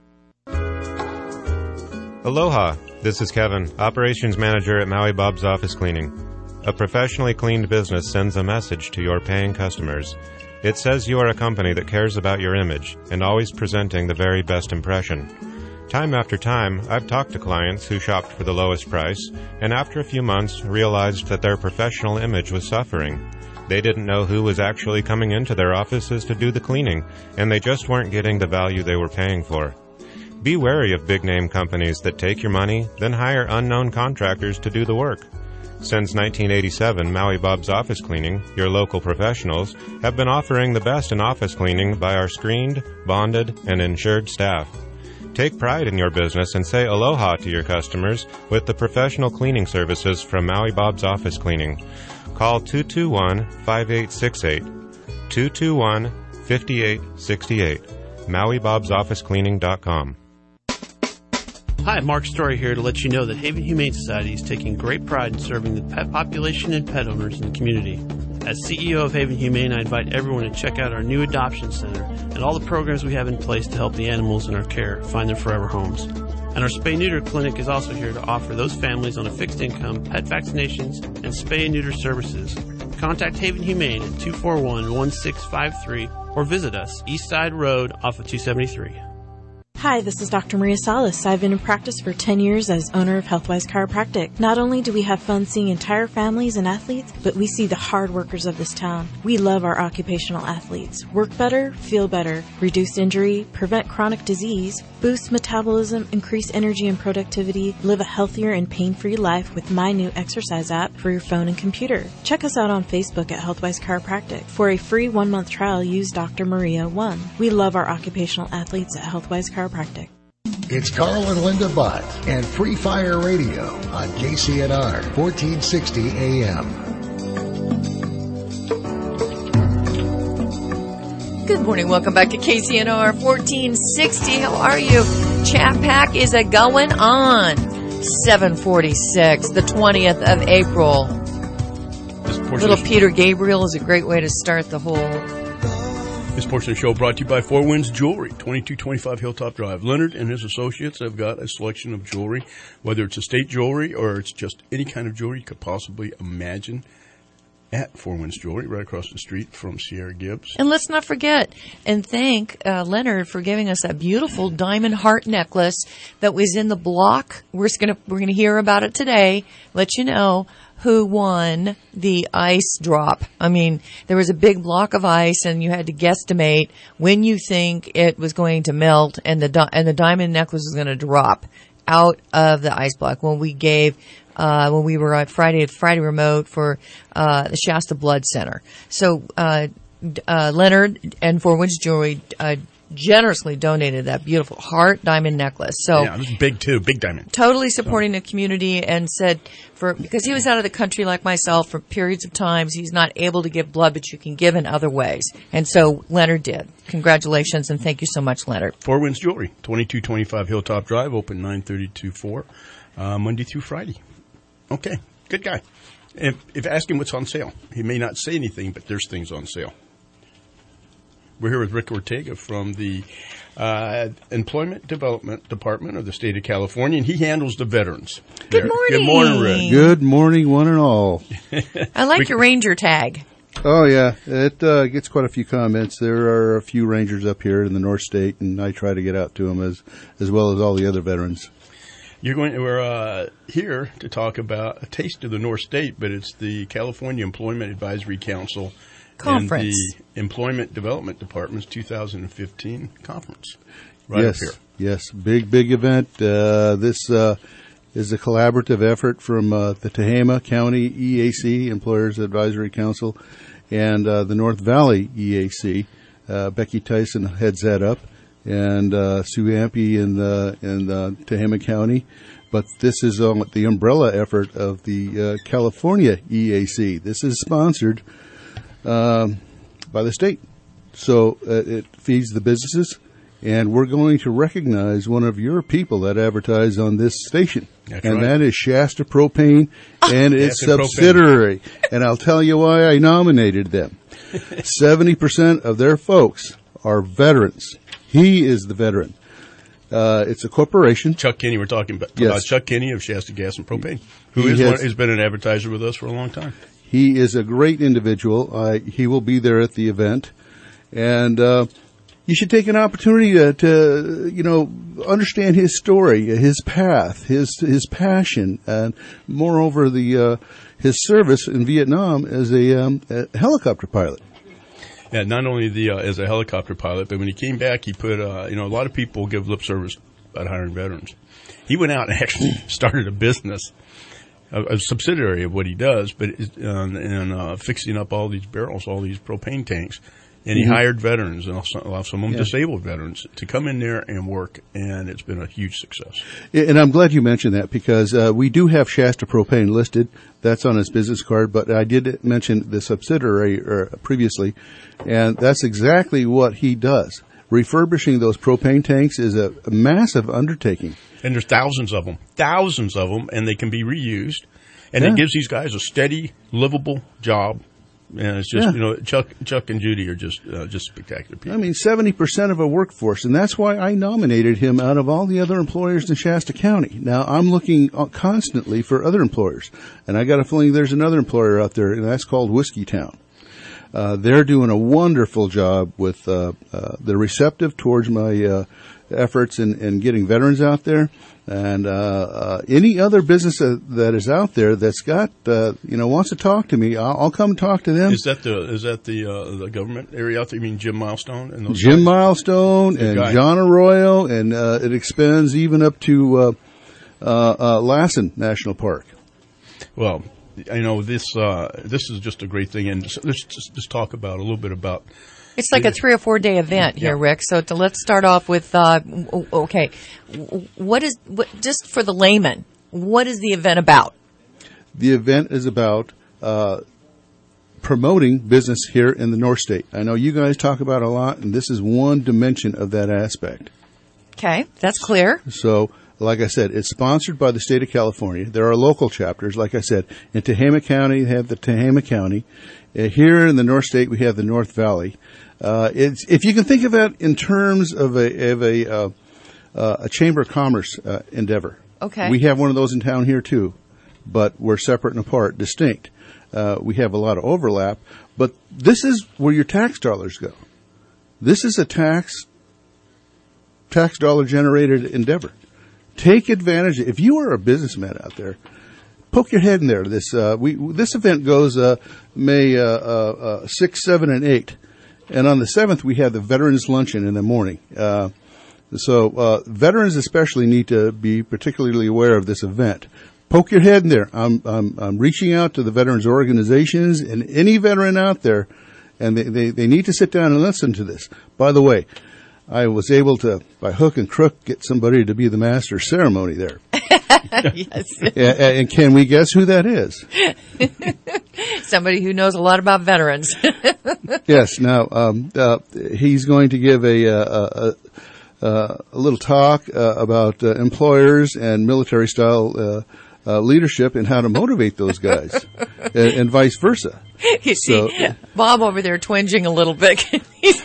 Aloha, this is Kevin, Operations Manager at Maui Bob's Office Cleaning. A professionally cleaned business sends a message to your paying customers. It says you are a company that cares about your image and always presenting the very best impression. Time after time, I've talked to clients who shopped for the lowest price and after a few months realized that their professional image was suffering. They didn't know who was actually coming into their offices to do the cleaning, and they just weren't getting the value they were paying for. Be wary of big-name companies that take your money, then hire unknown contractors to do the work. Since 1987, Maui Bob's Office Cleaning, your local professionals, have been offering the best in office cleaning by our screened, bonded, and insured staff. Take pride in your business and say aloha to your customers with the professional cleaning services from Maui Bob's Office Cleaning. Call 221-5868. 221-5868. MauiBob'sOfficeCleaning.com. Hi, Mark Story here to let you know that Haven Humane Society is taking great pride in serving the pet population and pet owners in the community. As CEO of Haven Humane, I invite everyone to check out our new adoption center and all the programs we have in place to help the animals in our care find their forever homes. And our spay-neuter clinic is also here to offer those families on a fixed income pet vaccinations and spay and neuter services. Contact Haven Humane at 241-1653 or visit us, East Side Road off of 273. Hi, this is Dr. Maria Salas. I've been in practice for 10 years as owner of Healthwise Chiropractic. Not only do we have fun seeing entire families and athletes, but we see the hard workers of this town. We love our occupational athletes. Work better, feel better, reduce injury, prevent chronic disease, boost metabolism, increase energy and productivity, live a healthier and pain-free life with my new exercise app for your phone and computer. Check us out on Facebook at Healthwise Chiropractic. For a free 1-month trial, use Dr. Maria 1. We love our occupational athletes at Healthwise Chiropractic. It's Carl and Linda Bott and Free Fire Radio on KCNR 1460 AM. Good morning. Welcome back to KCNR 1460. How are you? Chat Pack is a going on. 746, the 20th of April. Little Peter Gabriel is a great way to start the whole. This portion of the show brought to you by Four Winds Jewelry, 2225 Hilltop Drive. Leonard and his associates have got a selection of jewelry, whether it's estate jewelry or it's just any kind of jewelry you could possibly imagine at Four Winds Jewelry, right across the street from Sierra Gibbs. And let's not forget and thank Leonard for giving us that beautiful diamond heart necklace that was in the block. We're gonna hear about it today. Let you know who won the ice drop. I mean, there was a big block of ice, and you had to guesstimate when you think it was going to melt, and the diamond necklace was going to drop out of the ice block. When we gave, when we were at Friday Remote for the Shasta Blood Center. So Leonard and Four Winds Jewelry generously donated that beautiful heart diamond necklace. So yeah, it was big too, big diamond. Totally supporting the community, and said because he was out of the country like myself for periods of times, he's not able to give blood, but you can give in other ways. And so Leonard did. Congratulations, and thank you so much, Leonard. Four Winds Jewelry, 2225 Hilltop Drive, open 9:30 to 4, Monday through Friday. Okay, good guy. If ask him what's on sale, he may not say anything, but there's things on sale. We're here with Rick Ortega from the Employment Development Department of the state of California, and he handles the veterans. Good morning. Good morning, Rick. Good morning, one and all. I like your ranger tag. Oh, yeah. It gets quite a few comments. There are a few rangers up here in the North State, and I try to get out to them as well as all the other veterans. We're here to talk about a taste of the North State, but it's the California Employment Advisory Council Conference. And the Employment Development Department's 2015 conference right yes, up here. Yes, big event. This is a collaborative effort from the Tehama County EAC, Employers Advisory Council, and the North Valley EAC. Becky Tyson heads that up, and Sue Ampe in Tehama County. But this is the umbrella effort of the California EAC. This is sponsored by the state. So it feeds the businesses, and we're going to recognize one of your people that advertise on this station. That's and right. That is Shasta Propane and its subsidiary. And I'll tell you why I nominated them. 70% of their folks are veterans. He is the veteran. It's a corporation. Chuck Kinney, we're talking about Chuck Kinney of Shasta Gas and Propane, who has been an advertiser with us for a long time. He is a great individual. He will be there at the event. And you should take an opportunity to understand his story, his path, his passion, and moreover, his service in Vietnam as a helicopter pilot. Yeah, not only as a helicopter pilot, but when he came back, he put a lot of people give lip service about hiring veterans. He went out and actually started a business a subsidiary of what he does, but fixing up all these barrels, all these propane tanks. And he hired veterans, and some of them disabled veterans, to come in there and work, and it's been a huge success. And I'm glad you mentioned that, because we do have Shasta Propane listed. That's on his business card, but I did mention the subsidiary previously, and that's exactly what he does. Refurbishing those propane tanks is a massive undertaking. And there's thousands of them, and they can be reused, and it gives these guys a steady, livable job. And it's just, Chuck and Judy are just spectacular people. I mean, 70% of a workforce, and that's why I nominated him out of all the other employers in Shasta County. Now, I'm looking constantly for other employers, and I got a feeling there's another employer out there, and that's called Whiskey Town. They're doing a wonderful job with, they're receptive towards my efforts in getting veterans out there. And any other business that is out there that's got wants to talk to me, I'll come talk to them. Is that the government area out there? You mean Jim Milestone and those Jim guys? Milestone and John Arroyo, and it extends even up to Lassen National Park. Well, I know this is just a great thing, and let's just talk about a little bit about. It's like a 3 or 4 day event here, Rick. So let's start off with, just for the layman, what is the event about? The event is about promoting business here in the North State. I know you guys talk about it a lot, and this is one dimension of that aspect. Okay, that's clear. So, like I said, it's sponsored by the state of California. There are local chapters, like I said. In Tehama County, you have the Tehama County. Here in the North State, we have the North Valley. If you can think of it in terms of a Chamber of Commerce endeavor. Okay. We have one of those in town here too, but we're separate and apart, distinct. We have a lot of overlap, but this is where your tax dollars go. This is a tax dollar generated endeavor. Take advantage. If you are a businessman out there, poke your head in there. This event goes May 6, 7, and 8. And on the 7th, we have the Veterans Luncheon in the morning. So veterans especially need to be particularly aware of this event. Poke your head in there. I'm reaching out to the veterans organizations and any veteran out there, and they need to sit down and listen to this. By the way, I was able to, by hook and crook, get somebody to be the master of ceremony there. Yes. And can we guess who that is? Somebody who knows a lot about veterans. Yes. Now, he's going to give a little talk about employers and military-style leadership and how to motivate those guys, and vice versa. You see, Bob over there twinging a little bit. He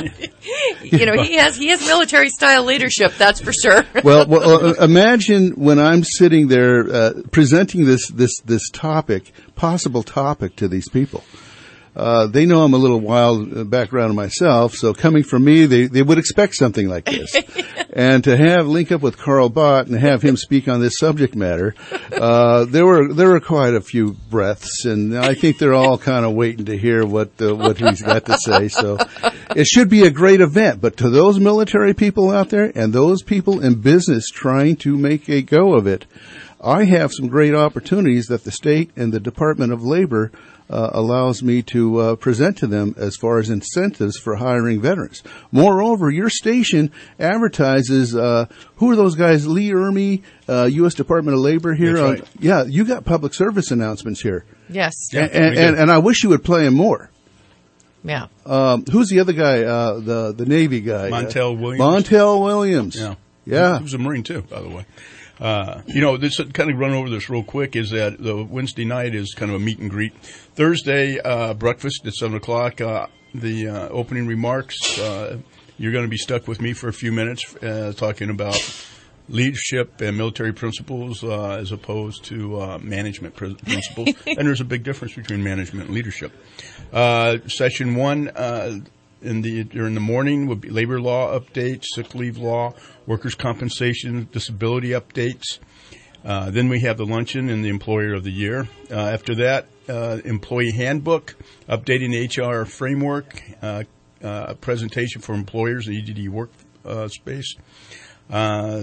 has military-style leadership, that's for sure. Well, imagine when I'm sitting there presenting this topic, possible topic, to these people. They know I'm a little wild background myself, so coming from me, they would expect something like this. And to link up with Carl Bott and have him speak on this subject matter, there were quite a few breaths, and I think they're all kind of waiting to hear what he's got to say. So it should be a great event. But to those military people out there and those people in business trying to make a go of it, I have some great opportunities that the state and the Department of Labor allows me to present to them as far as incentives for hiring veterans. Moreover, your station advertises, who are those guys? Lee Ermey, U.S. Department of Labor here. That's right. Yeah, you got public service announcements here. Yes. And I wish you would play them more. Yeah. Who's the other guy? The Navy guy. Montel Williams. Montel Williams. Yeah. He was a Marine too, by the way. This kind of run over this real quick is that the Wednesday night is kind of a meet and greet. Thursday, breakfast at 7:00. The opening remarks. You're going to be stuck with me for a few minutes talking about leadership and military principles as opposed to management principles. And there's a big difference between management and leadership. Session 1 during the morning would be labor law updates, sick leave law, workers' compensation, disability updates. Then we have the luncheon and the employer of the year. After that, employee handbook, updating the HR framework, presentation for employers, the EDD workspace.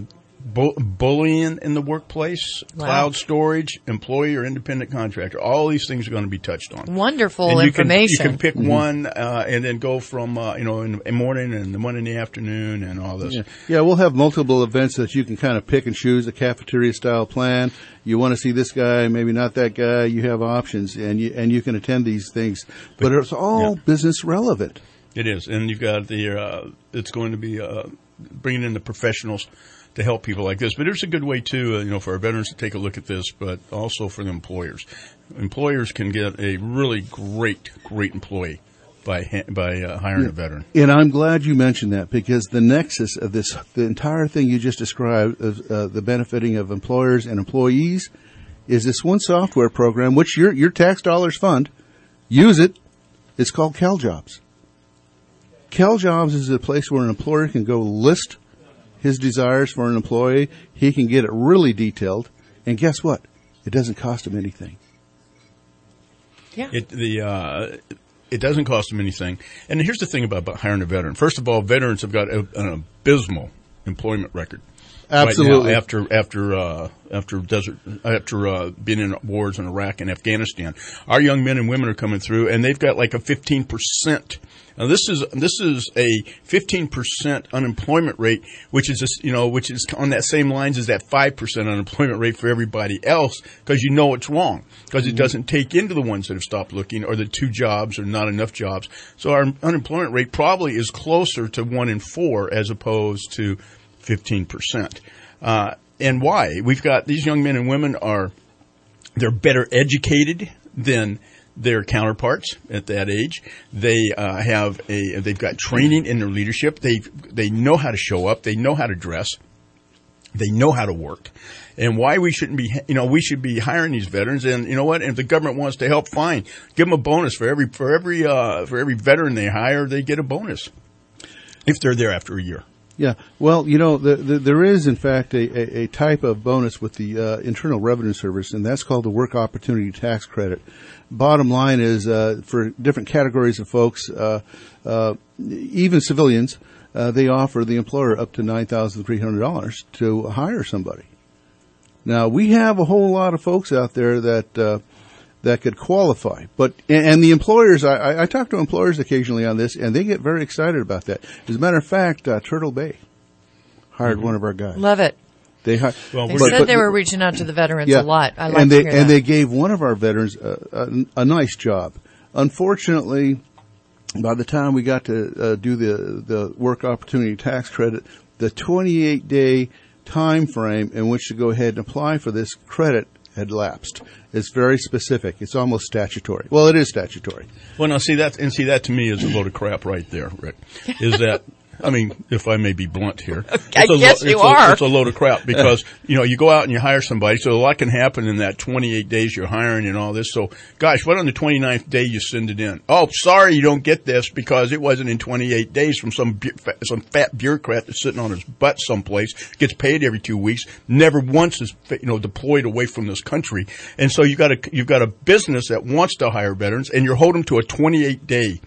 bullying in the workplace, cloud storage, employee or independent contractor. All these things are going to be touched on. Wonderful and information. You can pick one and then go from, in the morning and the one in the afternoon and all this. Yeah, we'll have multiple events that you can kind of pick and choose, a cafeteria-style plan. You want to see this guy, maybe not that guy. You have options, and you can attend these things. But it's all business relevant. It is. And you've got it's going to be bringing in the professionals to help people like this. But there's a good way, too, for our veterans to take a look at this, but also for the employers. Employers can get a really great employee by hiring a veteran. And I'm glad you mentioned that, because the nexus of this, the entire thing you just described, of the benefiting of employers and employees, is this one software program, which your tax dollars fund. Use it. It's called CalJobs. CalJobs is a place where an employer can go list his desires for an employee. He can get it really detailed, and guess what? It doesn't cost him anything. Yeah. It doesn't cost them anything. And here's the thing about hiring a veteran. First of all, veterans have got an abysmal employment record. Absolutely. Right now, after being in wars in Iraq and Afghanistan, our young men and women are coming through, and they've got like a 15%. Now this is a 15% unemployment rate, which is which is on that same lines as that 5% unemployment rate for everybody else, because it's wrong, because it doesn't take into the ones that have stopped looking, or the 2 jobs or not enough jobs. So our unemployment rate probably is closer to 1 in 4 as opposed to 15%. And why? We've got these young men and women they're better educated than their counterparts at that age. They've got training in their leadership. They know how to show up. They know how to dress. They know how to work. And why we shouldn't be, we should be hiring these veterans. And you know what? If the government wants to help, fine. Give them a bonus for every veteran they hire. They get a bonus if they're there after a year. Yeah, well, there is, in fact, a type of bonus with the Internal Revenue Service, and that's called the Work Opportunity Tax Credit. Bottom line is, for different categories of folks, even civilians, they offer the employer up to $9,300 to hire somebody. Now, we have a whole lot of folks out there that could qualify. And the employers, I talk to employers occasionally on this, and they get very excited about that. As a matter of fact, Turtle Bay hired one of our guys. Love it. They said they were reaching out to the veterans a lot. I like to hear that. And they gave one of our veterans a nice job. Unfortunately, by the time we got to do the Work Opportunity Tax Credit, the 28-day time frame in which to go ahead and apply for this credit had lapsed. It's very specific. It's almost statutory. Well, it is statutory. Well, now see that to me is a load of crap right there, Rick. Is that, if I may be blunt here. I guess you are. It's a load of crap because, you go out and you hire somebody, so a lot can happen in that 28 days you're hiring and all this. So, gosh, what on the 29th day you send it in? Oh, sorry you don't get this because it wasn't in 28 days from some fat bureaucrat that's sitting on his butt someplace, gets paid every 2 weeks, never once is, deployed away from this country. And so you've got a business that wants to hire veterans and you're holding them to a 28-day.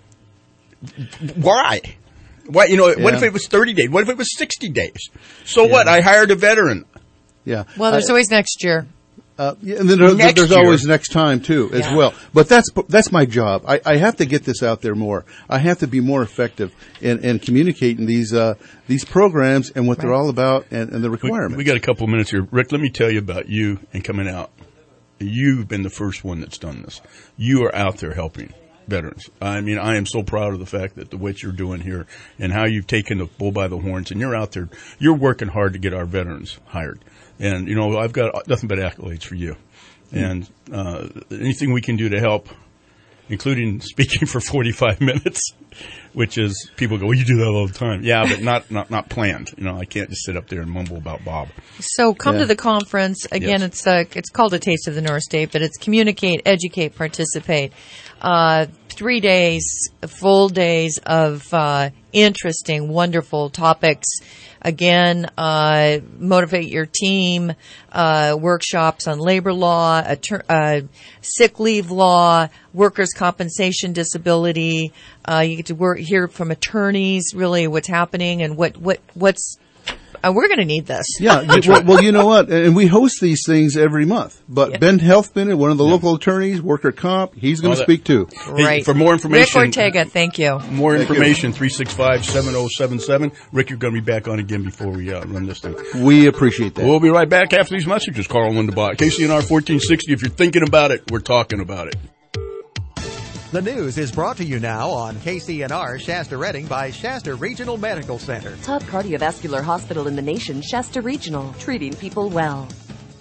Why? What if it was 30 days? What if it was 60 days? So what? I hired a veteran. Yeah. Well, there's always next year. And then there's always next time too, as well. But that's my job. I have to get this out there more. I have to be more effective in communicating these programs and what they're all about and the requirements. We got a couple of minutes here, Rick. Let me tell you about you and coming out. You've been the first one that's done this. You are out there helping veterans. I am so proud of the fact that what you're doing here and how you've taken the bull by the horns, and you're out there, you're working hard to get our veterans hired. And, I've got nothing but accolades for you. And anything we can do to help, including speaking for 45 minutes, which is, people go, well, you do that all the time. Yeah, but not planned. I can't just sit up there and mumble about Bob. So come to the conference. Again, it's called A Taste of the North State, but it's communicate, educate, participate. 3 days, full days of interesting, wonderful topics. Again, motivate your team, workshops on labor law, sick leave law, workers' compensation, disability. You get to hear from attorneys, really what's happening and what's We're going to need this. Yeah, well, you know what? And we host these things every month. But Ben Healthman, one of the local attorneys, worker comp, he's going to speak too. Right. Hey, for more information, Rick Ortega, thank you. More information, 365-7077. Rick, you're going to be back on again before we run this thing. We appreciate that. We'll be right back after these messages. Carl and Linda Bott, KCNR 1460. If you're thinking about it, we're talking about it. The news is brought to you now on KCNR Shasta Redding by Shasta Regional Medical Center. Top cardiovascular hospital in the nation, Shasta Regional, treating people well.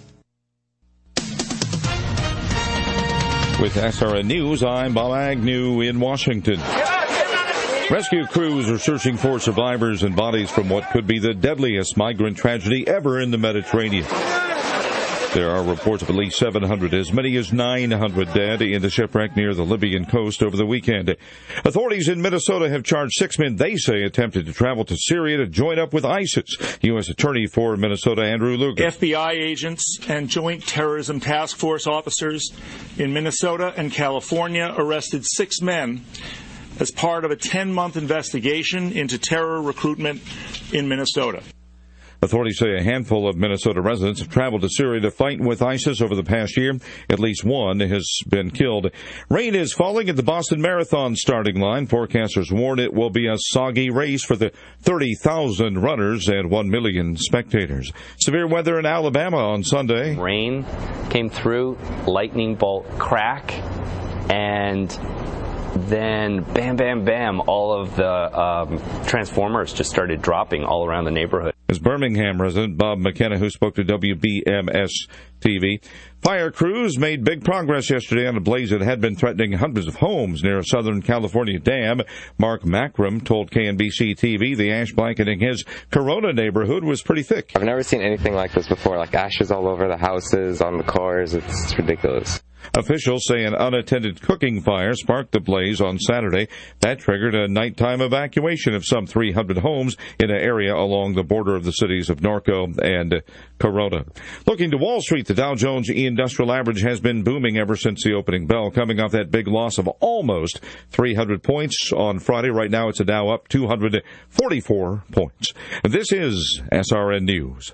With SRN News, I'm Bob Agnew in Washington. Rescue crews are searching for survivors and bodies from what could be the deadliest migrant tragedy ever in the Mediterranean. There are reports of at least 700, as many as 900 dead in the shipwreck near the Libyan coast over the weekend. Authorities in Minnesota have charged 6 men they say attempted to travel to Syria to join up with ISIS. U.S. Attorney for Minnesota, Andrew Luger. FBI agents and Joint Terrorism Task Force officers in Minnesota and California arrested 6 men as part of a 10-month investigation into terror recruitment in Minnesota. Authorities say a handful of Minnesota residents have traveled to Syria to fight with ISIS over the past year. At least one has been killed. Rain is falling at the Boston Marathon starting line. Forecasters warn it will be a soggy race for the 30,000 runners and 1 million spectators. Severe weather in Alabama on Sunday. Rain came through, lightning bolt crack, and then bam, bam, bam, all of the transformers just started dropping all around the neighborhood. As Birmingham resident Bob McKenna, who spoke to WBMS-TV. Fire crews made big progress yesterday on a blaze that had been threatening hundreds of homes near a Southern California dam. Mark Macram told KNBC-TV the ash blanketing his Corona neighborhood was pretty thick. I've never seen anything like this before, like ashes all over the houses, on the cars. It's ridiculous. Officials say an unattended cooking fire sparked the blaze on Saturday. That triggered a nighttime evacuation of some 300 homes in an area along the border of the cities of Norco and Corona. Looking to Wall Street, the Dow Jones Industrial Average has been booming ever since the opening bell, coming off that big loss of almost 300 points on Friday. Right now, it's a Dow up 244 points. This is SRN News.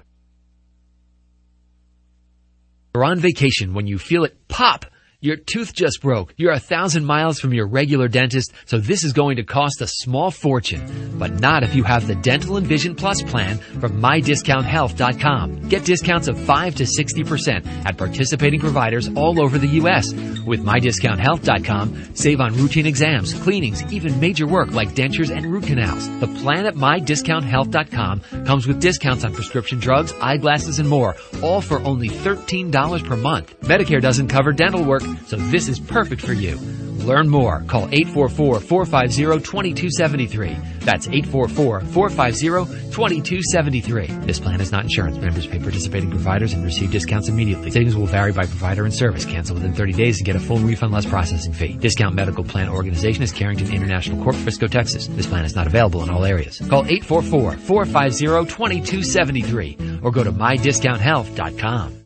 You're on vacation when you feel it pop. Your tooth just broke. You're 1,000 miles from your regular dentist, so this is going to cost a small fortune. But not if you have the Dental and Vision Plus plan from MyDiscountHealth.com. Get discounts of 5 to 60% at participating providers all over the U.S. With MyDiscountHealth.com, save on routine exams, cleanings, even major work like dentures and root canals. The plan at MyDiscountHealth.com comes with discounts on prescription drugs, eyeglasses, and more, all for only $13 per month. Medicare doesn't cover dental work, so this is perfect for you. Learn more. Call 844-450-2273. That's 844-450-2273. This plan is not insurance. Members pay participating providers and receive discounts immediately. Savings will vary by provider and service. Cancel within 30 days and get a full refund less processing fee. Discount Medical Plan Organization is Carrington International Corp., Frisco, Texas. This plan is not available in all areas. Call 844-450-2273 or go to MyDiscountHealth.com.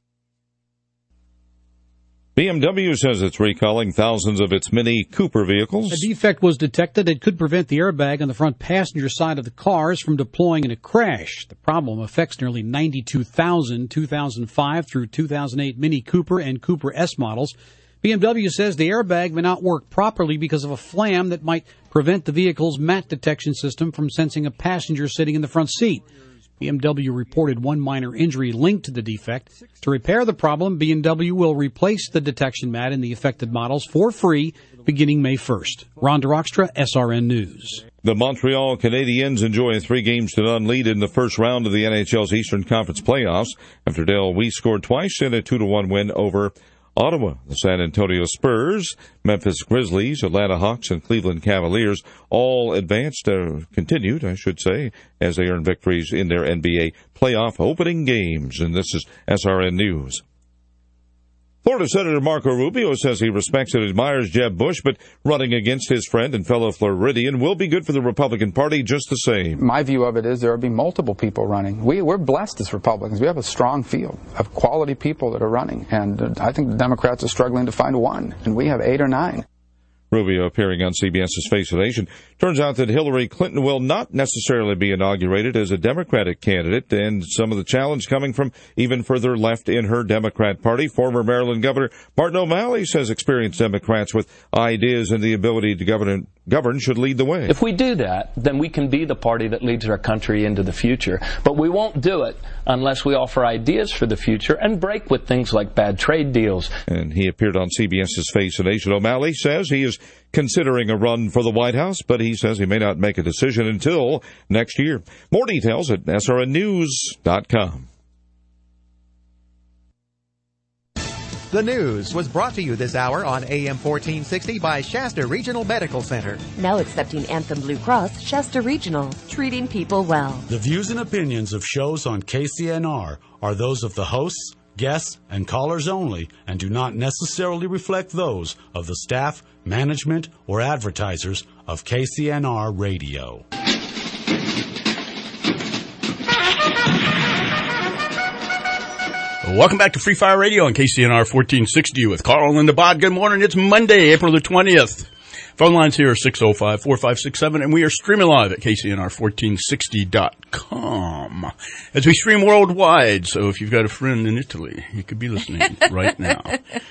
BMW says it's recalling thousands of its Mini Cooper vehicles. A defect was detected that could prevent the airbag on the front passenger side of the cars from deploying in a crash. The problem affects nearly 92,000 2005 through 2008 Mini Cooper and Cooper S models. BMW says the airbag may not work properly because of a flam that might prevent the vehicle's matte detection system from sensing a passenger sitting in the front seat. BMW reported one minor injury linked to the defect. To repair the problem, BMW will replace the detection mat in the affected models for free beginning May 1st. Ron DeRockstra, SRN News. The Montreal Canadiens enjoy a 3-0 lead in the first round of the NHL's Eastern Conference playoffs after Dale Weiss scored twice in a 2-1 win over Ottawa. The San Antonio Spurs, Memphis Grizzlies, Atlanta Hawks, and Cleveland Cavaliers all continued, as they earn victories in their NBA playoff opening games. And this is SRN News. Florida Senator Marco Rubio says he respects and admires Jeb Bush, but running against his friend and fellow Floridian will be good for the Republican Party just the same. My view of it is there will be multiple people running. We're blessed as Republicans. We have a strong field of quality people that are running, and I think the Democrats are struggling to find one, and we have 8 or 9. Rubio appearing on CBS's Face the Nation. Turns out that Hillary Clinton will not necessarily be inaugurated as a Democratic candidate, and some of the challenge coming from even further left in her Democrat Party. Former Maryland Governor Martin O'Malley says experienced Democrats with ideas and the ability to govern should lead the way. If we do that, then we can be the party that leads our country into the future. But we won't do it unless we offer ideas for the future and break with things like bad trade deals. And he appeared on CBS's Face the Nation. O'Malley says he is considering a run for the White House, but he says he may not make a decision until next year. More details at srnnews.com. The news was brought to you this hour on AM 1460 by Shasta Regional Medical Center. Now accepting Anthem Blue Cross, Shasta Regional, treating people well. The views and opinions of shows on KCNR are those of the hosts, guests, and callers only, and do not necessarily reflect those of the staff, management, or advertisers of KCNR Radio. Welcome back to Free Fire Radio on KCNR 1460 with Carl and Linda Bott. Good morning. It's Monday, April the 20th. Phone lines here are 605-4567, and we are streaming live at KCNR1460.com as we stream worldwide. So if you've got a friend in Italy, you could be listening right now.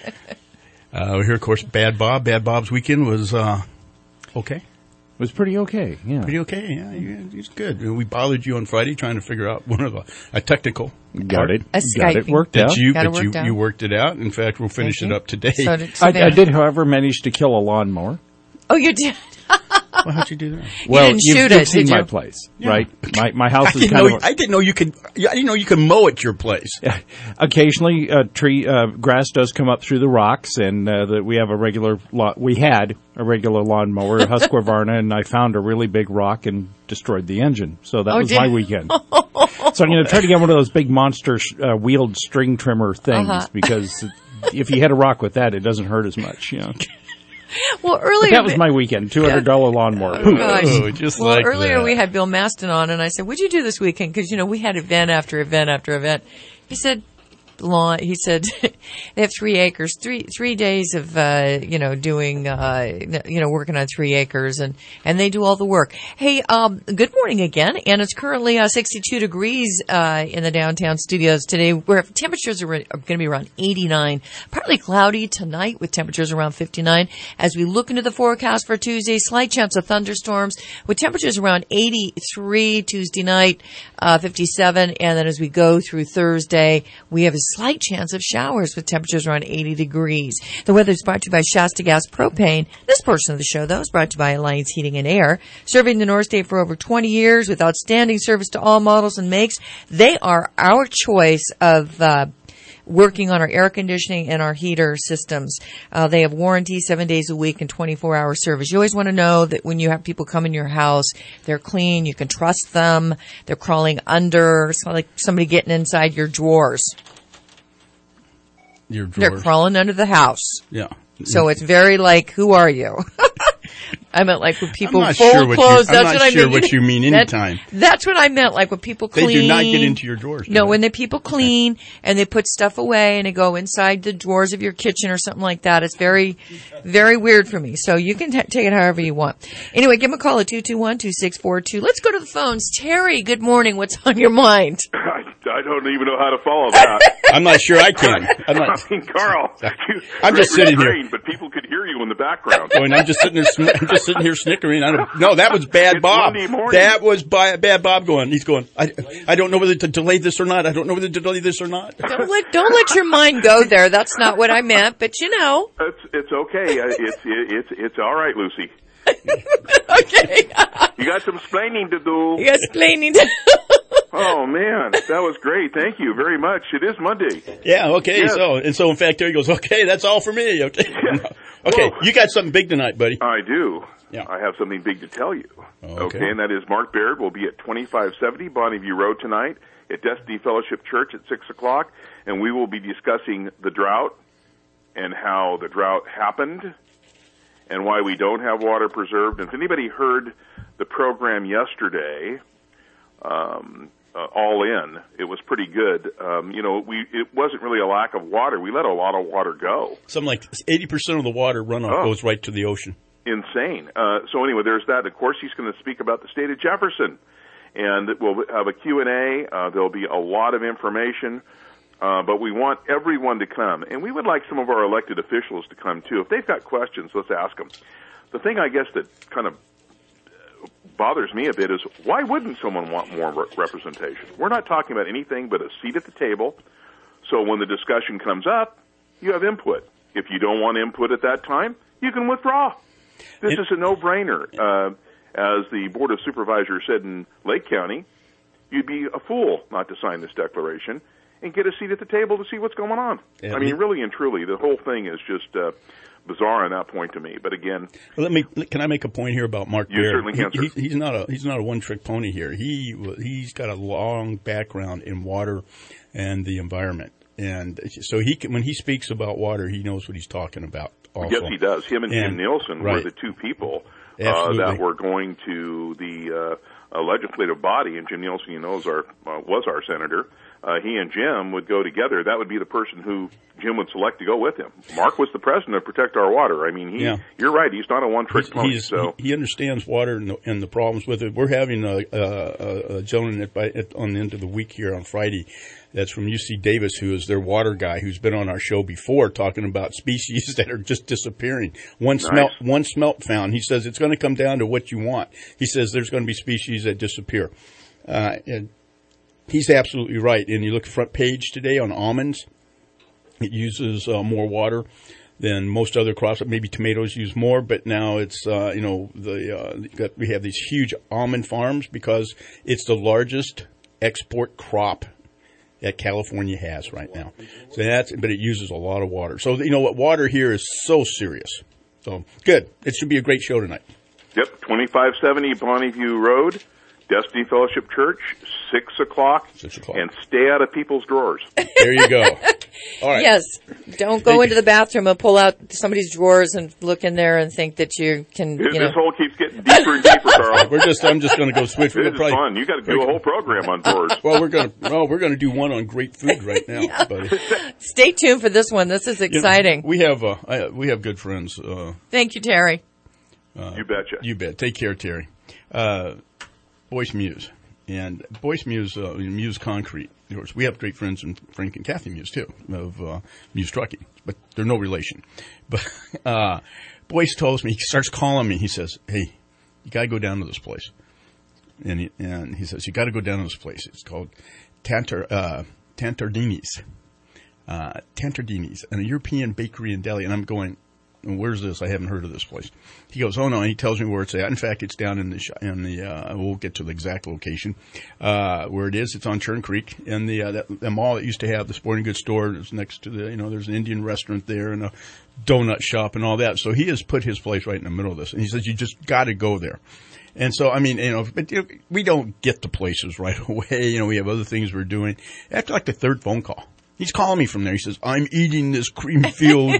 We're here, of course, Bad Bob. Bad Bob's weekend was okay. It was pretty okay, yeah. Pretty okay, yeah. It's good. We bothered you on Friday trying to figure out a technical Got it. Got it worked out. You worked it out. In fact, we'll finish it up today. So I did, however, manage to kill a lawnmower. Oh, you did? Well, how'd you do that? Well, you've seen my place, right? My house is kind of. I didn't know you could mow at your place. Occasionally, grass does come up through the rocks, and we have a regular. We had a regular lawnmower, a Husqvarna, and I found a really big rock and destroyed the engine. So that was my weekend. So I'm going to try to get one of those big monster wheeled string trimmer things because if you hit a rock with that, it doesn't hurt as much, you know. Well, earlier that was my weekend. $200 lawnmower. Oh, gosh. Earlier we had Bill Maston on, and I said, "What'd you do this weekend?" Because we had event after event after event. He said, they have 3 acres, three days of doing working on 3 acres, and they do all the work. Hey, good morning again, and it's currently 62 degrees in the downtown studios today, where temperatures are going to be around 89, partly cloudy tonight with temperatures around 59. As we look into the forecast for Tuesday, slight chance of thunderstorms with temperatures around 83 Tuesday night, 57, and then as we go through Thursday, we have a slight chance of showers with temperatures around 80 degrees. The weather is brought to you by Shasta Gas Propane. This portion of the show, though, is brought to you by Alliance Heating and Air. Serving the North State for over 20 years with outstanding service to all models and makes. They are our choice of working on our air conditioning and our heater systems. They have warranty 7 days a week and 24-hour service. You always want to know that when you have people come in your house, they're clean, you can trust them, they're crawling under. It's not like somebody getting inside your drawers. They're crawling under the house. Yeah. So it's very like, who are you? I meant like when people fold clothes. I'm not sure what you mean anytime. That's what I meant, like when people clean. They do not get into your drawers. No, when the people clean and they put stuff away and they go inside the drawers of your kitchen or something like that. It's very, very weird for me. So you can take it however you want. Anyway, give them a call at 221-2642. Let's go to the phones. Terry, good morning. What's on your mind? I don't even know how to follow that. I'm not sure I can. Carl, I'm just sitting here, but people could hear you in the background. Oh, and I'm just sitting here snickering. No, that was Bad Bob. That was Bad Bob going. He's going. I don't know whether to delay this or not. I don't know whether to delay this or not. Don't let your mind go there. That's not what I meant. But it's okay. It's all right, Lucy. Okay. You got some explaining to do. You got explaining to do. Oh, man, that was great. Thank you very much. It is Monday. Yeah, okay. Yes. So in fact, there he goes, okay, that's all for me. Okay, okay, you got something big tonight, buddy. I do. Yeah. I have something big to tell you. Okay, and that is Mark Baird will be at 2570 Bonneview Road tonight at Destiny Fellowship Church at 6 o'clock, and we will be discussing the drought and how the drought happened and why we don't have water preserved. And if anybody heard the program yesterday, All In, it was pretty good. It wasn't really a lack of water. We let a lot of water go. Something like 80% of the water runoff goes right to the ocean. insane. So anyway, there's that. Of course, he's going to speak about the state of Jefferson, and we'll have a Q&A. There'll be a lot of information, but we want everyone to come, and we would like some of our elected officials to come too. If they've got questions, let's ask them. The thing I guess that kind of bothers me a bit is, why wouldn't someone want more representation? We're not talking about anything but a seat at the table, so when the discussion comes up, you have input. If you don't want input at that time, you can withdraw. This is a no-brainer. As the Board of Supervisors said in Lake County, you'd be a fool not to sign this declaration and get a seat at the table to see what's going on. Yeah, I mean, really and truly, the whole thing is just bizarre on that point to me. But again, can I make a point here about Mark You Baer? certainly can, sir. He's not a one-trick pony here. He's got a long background in water and the environment, and so when he speaks about water, he knows what he's talking about. Also. Yes, he does. Him and Jim Nielsen were the two people that were going to the legislative body, and Jim Nielsen, was our senator. He and Jim would go together. That would be the person who Jim would select to go with him. Mark was the president of Protect Our Water. I mean, you're right. He's not a one-trick pony. He understands water and the problems with it. We're having a gentleman on the end of the week here on Friday that's from UC Davis, who is their water guy, who's been on our show before talking about species that are just disappearing. One smelt found. He says it's going to come down to what you want. He says there's going to be species that disappear. And he's absolutely right. And you look at front page today on almonds, it uses more water than most other crops. Maybe tomatoes use more, but now it's we have these huge almond farms because it's the largest export crop that California has right now. So but it uses a lot of water. So water here is so serious. So good. It should be a great show tonight. Yep, 2570 Bonneview Road, Destiny Fellowship Church, 6 o'clock. 6 o'clock. And stay out of people's drawers. There you go. All right. Yes. Don't go into the bathroom and pull out somebody's drawers and look in there and think that you can, This hole keeps getting deeper and deeper, Carl. I'm just going to go switch. This is fun. You got to do a whole program on drawers. Well, we're going to do one on great food right now. Buddy. Stay tuned for this one. This is exciting. We have good friends. Thank you, Terry. You betcha. You bet. Take care, Terry. Boyce Muse. And Boyce Muse, Muse Concrete. Of course, we have great friends in Frank and Kathy Muse, too, of Muse Trucking. But they're no relation. But Boyce tells me, he starts calling me. He says, hey, you got to go down to this place. And he says, you got to go down to this place. It's called Tantardini's. Tantardini's, and a European bakery and deli. And I'm going, where's this? I haven't heard of this place. He goes, oh no, and he tells me where it's at. In fact, it's down in the we'll get to the exact location, where it is. It's on Churn Creek, and the mall that used to have the sporting goods store is next to there's an Indian restaurant there and a donut shop and all that. So he has put his place right in the middle of this, and he says, you just got to go there. And so, I mean, but we don't get the places right away. We have other things we're doing. After like the third phone call, he's calling me from there. He says, I'm eating this cream-filled,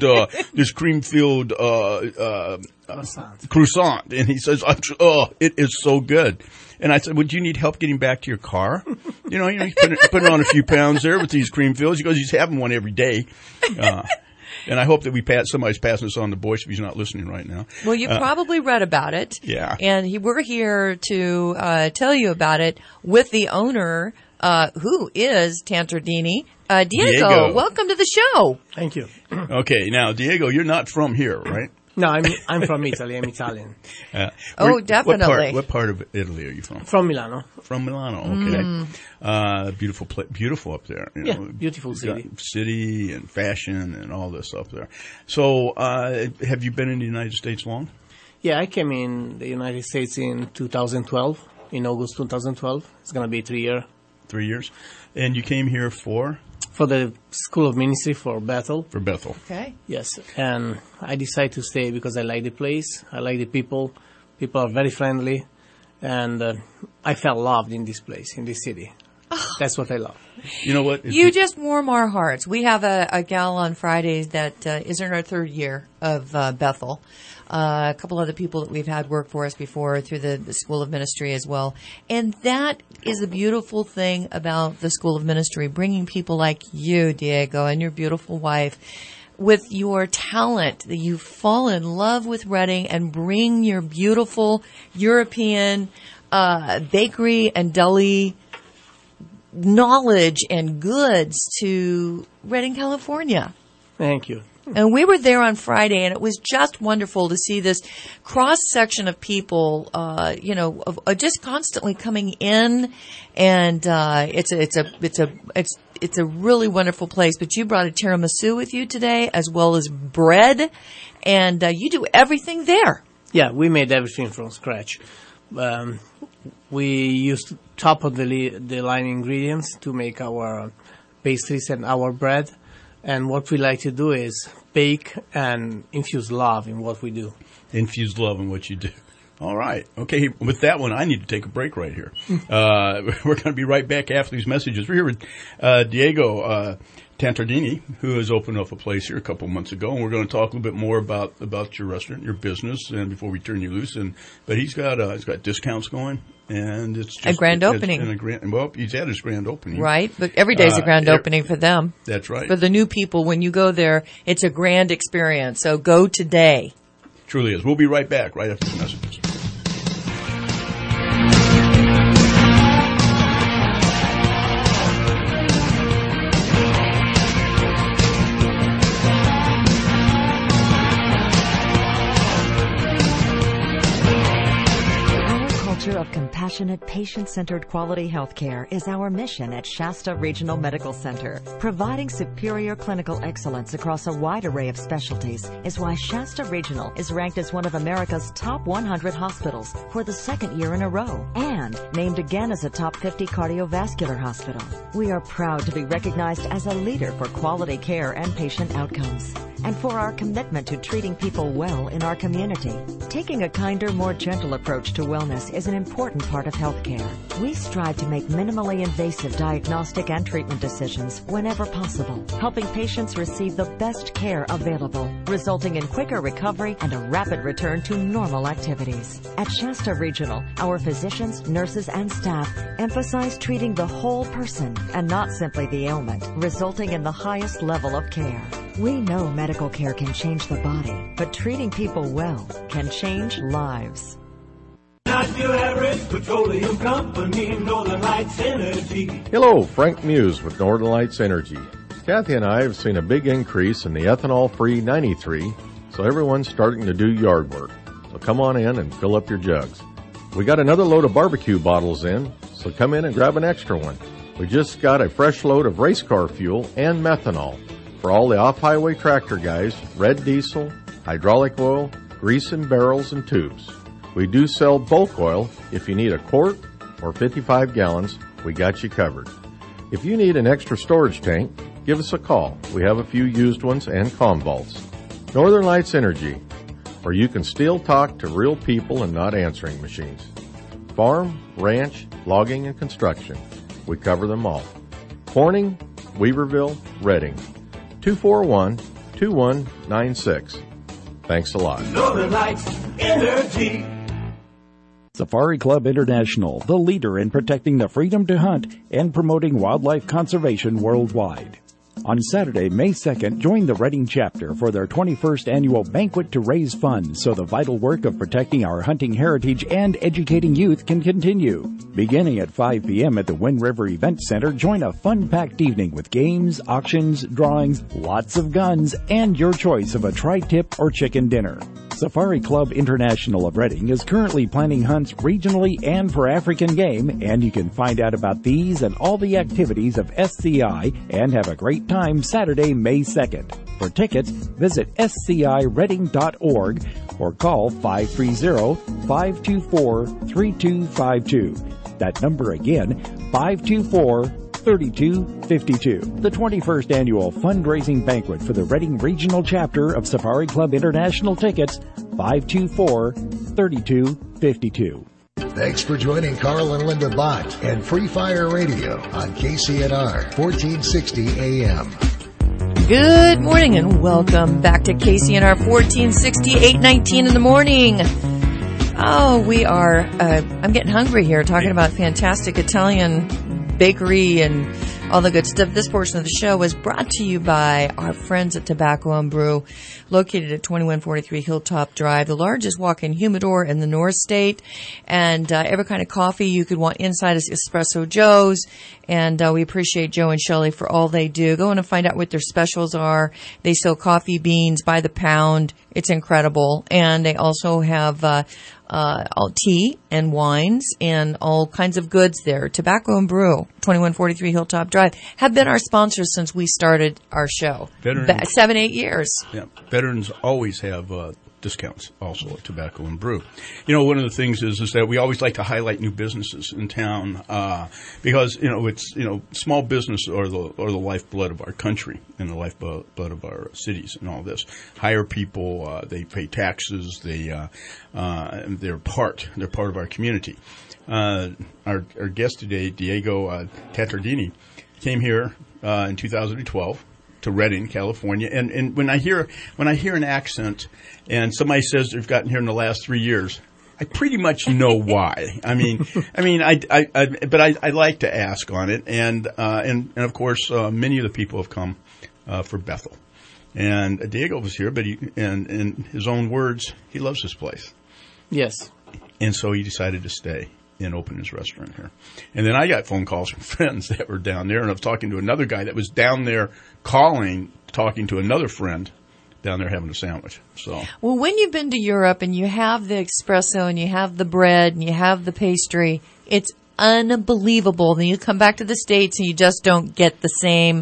croissant. And he says, it is so good. And I said, would you need help getting back to your car? He's putting on a few pounds there with these cream fills. He goes, he's having one every day. And I hope that somebody's passing this on to Boyce if he's not listening right now. Well, you probably read about it. Yeah. And we're here to tell you about it with the owner, who is Tantardini. Diego, welcome to the show. Thank you. Okay, now, Diego, you're not from here, right? No, I'm from Italy. I'm Italian. Definitely. What part of Italy are you from? From Milano. From Milano, okay. Beautiful up there. Beautiful city. City and fashion and all this up there. So, have you been in the United States long? Yeah, I came in the United States in 2012, in August 2012. It's going to be 3 years. 3 years. And you came here for? For the School of Ministry for Bethel. For Bethel. Okay. Yes. And I decided to stay because I like the place. I like the people. People are very friendly. And I felt loved in this place, in this city. Oh. That's what I love. You know what? You just warm our hearts. We have a gal on Fridays that is in her third year of Bethel. A couple other people that we've had work for us before through the School of Ministry as well. And that is a beautiful thing about the School of Ministry, bringing people like you, Diego, and your beautiful wife, with your talent, that you fall in love with Reading and bring your beautiful European bakery and deli knowledge and goods to Redding, California. Thank you. And we were there on Friday, and it was just wonderful to see this cross section of people, just constantly coming in, and it's a really wonderful place. But you brought a tiramisu with you today, as well as bread, and you do everything there. Yeah, we made everything from scratch. We used top of the line ingredients to make our pastries and our bread. And what we like to do is bake and infuse love in what we do. Infuse love in what you do. All right. Okay, with that one, I need to take a break right here. We're going to be right back after these messages. We're here with Diego Tantardini, who has opened up a place here a couple months ago, and we're going to talk a little bit more about your restaurant, your business, and before we turn you loose. But he's got discounts going, and it's just a grand opening. He's at his grand opening, right? But every day's a grand opening for them. That's right. For the new people, when you go there, it's a grand experience. So go today. Truly is. We'll be right back right after the messages. Of compassionate, patient-centered quality health care is our mission at Shasta Regional Medical Center. Providing superior clinical excellence across a wide array of specialties is why Shasta Regional is ranked as one of America's top 100 hospitals for the second year in a row and named again as a top 50 cardiovascular hospital. We are proud to be recognized as a leader for quality care and patient outcomes, and for our commitment to treating people well in our community. Taking a kinder, more gentle approach to wellness is an important part of healthcare. We strive to make minimally invasive diagnostic and treatment decisions whenever possible, helping patients receive the best care available, resulting in quicker recovery and a rapid return to normal activities. At Shasta Regional, our physicians, nurses, and staff emphasize treating the whole person and not simply the ailment, resulting in the highest level of care. We know medical care can change the body, but treating people well can change lives. Not your average petroleum company, Northern Lights Energy. Hello, Frank Muse with Northern Lights Energy. Kathy and I have seen a big increase in the ethanol-free 93, so everyone's starting to do yard work. So come on in and fill up your jugs. We got another load of barbecue bottles in, so come in and grab an extra one. We just got a fresh load of race car fuel and methanol. For all the off-highway tractor guys, red diesel, hydraulic oil, grease in barrels and tubes. We do sell bulk oil. If you need a quart or 55 gallons, we got you covered. If you need an extra storage tank, give us a call. We have a few used ones and convaults. Northern Lights Energy, where you can still talk to real people and not answering machines. Farm, ranch, logging, and construction. We cover them all. Corning, Weaverville, Reading. 241-2196. Thanks a lot. Northern Lights Energy. Safari Club International, the leader in protecting the freedom to hunt and promoting wildlife conservation worldwide. On Saturday, May 2nd, join the Reading chapter for their 21st annual banquet to raise funds so the vital work of protecting our hunting heritage and educating youth can continue. Beginning at 5 p.m. at the Wind River Event Center, join a fun-packed evening with games, auctions, drawings, lots of guns, and your choice of a tri-tip or chicken dinner. Safari Club International of Reading is currently planning hunts regionally and for African game, and you can find out about these and all the activities of SCI and have a great time Saturday, May 2nd. For tickets, visit scireading.org or call 530-524-3252. That number again, 524-3252. The 21st annual fundraising banquet for the Reading Regional Chapter of Safari Club International. Tickets, 524-3252. Thanks for joining Carl and Linda Bott and Free Fire Radio on KCNR 1460 AM. Good morning and welcome back to KCNR 1460, 8:19 in the morning. Oh, we are, I'm getting hungry here talking about fantastic Italian bakery and all the good stuff. This portion of the show was brought to you by our friends at Tobacco and Brew, located at 2143 Hilltop Drive, the largest walk-in humidor in the North State, and every kind of coffee you could want inside Espresso Joe's. And we appreciate Joe and Shelley for all they do. Go in and find out what their specials are. They sell coffee beans by the pound. It's incredible. And they also have all tea and wines and all kinds of goods there. Tobacco and Brew, 2143 Hilltop Drive, have been our sponsors since we started our show. 7-8 years. Yeah, veterans always have discounts also at Tobacco and Brew. You know, one of the things is that we always like to highlight new businesses in town because it's small business are the lifeblood of our country and the lifeblood of our cities and all this. Hire people, they pay taxes, they're part of our community. Our guest today, Diego Tatardini, came here in 2012. To Redding, California, and when I hear an accent, and somebody says they've gotten here in the last 3 years, I pretty much know why. I like to ask on it, and of course, many of the people have come for Bethel, and Diego was here, but in his own words, he loves this place. Yes, and so he decided to stay and open his restaurant here. And then I got phone calls from friends that were down there, and I was talking to another guy that was down there talking to another friend down there having a sandwich. So, well, when you've been to Europe and you have the espresso and you have the bread and you have the pastry, it's unbelievable. Then you come back to the States and you just don't get the same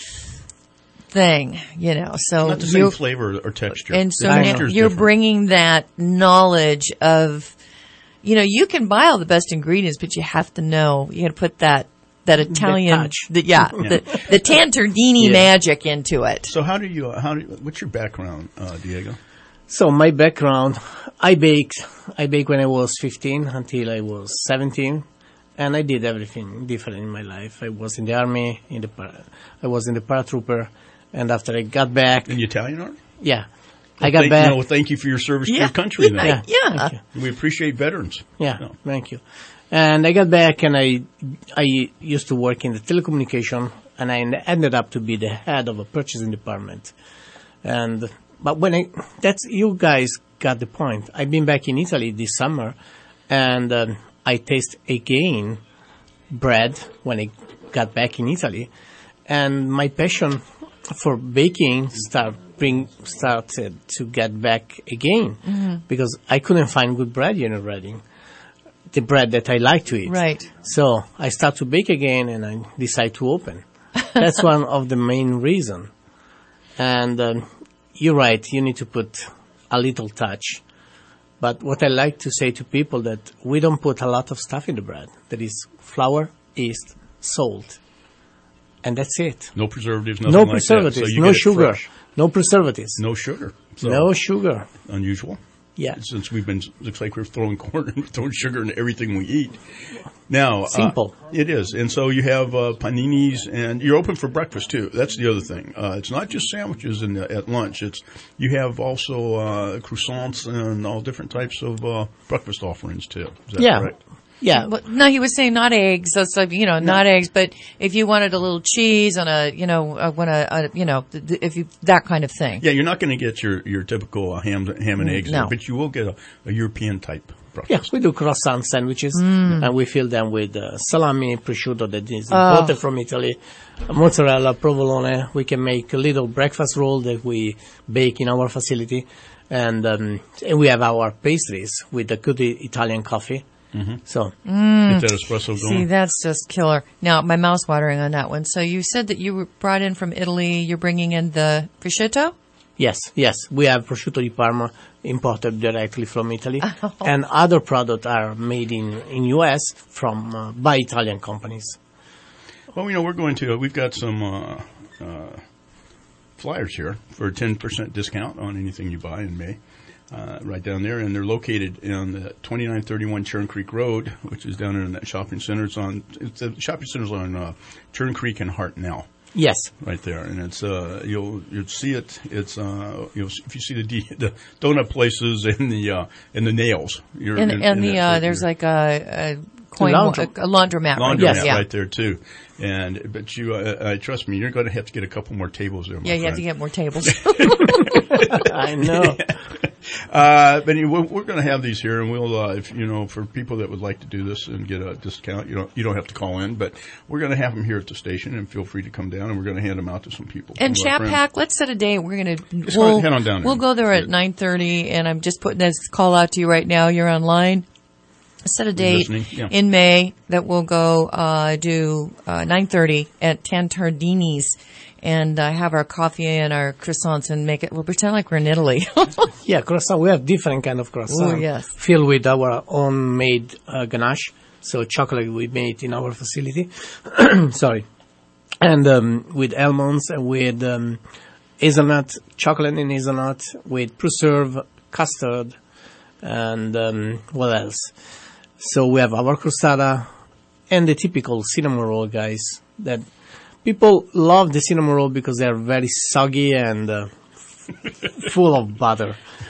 thing, So not the same flavor or texture. And so now you're bringing that knowledge of, you can buy all the best ingredients, but you have to know. You got to put that Italian, the Tantardini magic into it. So what's your background, Diego? So my background, I baked when I was 15 until I was 17, and I did everything different in my life. I was in the army, I was in the paratrooper, and after I got back. In the Italian army? Yeah. I got back. Thank you for your service to your country. Then. Yeah. We appreciate veterans. Yeah, thank you. And I got back, and I used to work in the telecommunication, and I ended up to be the head of a purchasing department. But you guys got the point. I've been back in Italy this summer, and I taste again bread when I got back in Italy, and my passion for baking started to get back again because I couldn't find good bread in Redding. The bread that I like to eat. Right. So I start to bake again, and I decide to open. That's one of the main reasons. And you're right, you need to put a little touch. But what I like to say to people that we don't put a lot of stuff in the bread. That is flour, yeast, salt. And that's it. No preservatives, nothing like that. So no sugar. Fresh. No preservatives. No sugar. So no sugar. Unusual. Yeah. Since looks like we're throwing throwing sugar into everything we eat. Now, simple. It is. And so you have paninis, and you're open for breakfast too. That's the other thing. It's not just sandwiches at lunch. You have also croissants and all different types of breakfast offerings too. Is that correct? Yeah. But, no, he was saying not eggs. So it's like, not eggs, but if you wanted a little cheese on that kind of thing. Yeah, you're not going to get your typical ham and eggs, no. But you will get a European type breakfast. Yeah, we do croissant sandwiches, and we fill them with salami, prosciutto that is imported from Italy, mozzarella, provolone. We can make a little breakfast roll that we bake in our facility, and we have our pastries with the good Italian coffee. Mm-hmm. So get that espresso going. See, that's just killer. Now, my mouth's watering on that one. So you said that you were brought in from Italy. You're bringing in the prosciutto? Yes. We have prosciutto di Parma imported directly from Italy, and other products are made in U.S. by Italian companies. Well, we've got some flyers here for a 10% discount on anything you buy in May. Right down there, and they're located on the 2931 Churn Creek Road, which is down in that shopping center. The shopping center's on Churn Creek and Hartnell. Yes, right there, and it's you'll see it. It's if you see the donut places and the nails, there's like a a laundromat. Laundromat Yeah. right there too. But you, trust me, you're going to have to get a couple more tables there. Yeah, you have to get more tables. I know. But we're going to have these here, and we'll, if for people that would like to do this and get a discount, you don't have to call in, but we're going to have them here at the station, and feel free to come down, and we're going to hand them out to some people. And Chat Pack, let's set a date. We're going to head on down. We'll go there at 9:30, and I'm just putting this call out to you right now. You're online. Set a date in May that we'll go do 9:30 at Tantardini's and have our coffee and our croissants and we'll pretend like we're in Italy. Yeah, croissant. We have different kind of croissant. Oh, yes. Filled with our own made ganache, so chocolate we made in our facility. Sorry. And with almonds and with hazelnut, chocolate and hazelnut, with preserved custard, and what else? So we have our crostata and the typical cinnamon roll, guys. That people love the cinnamon roll because they're very soggy and full of butter.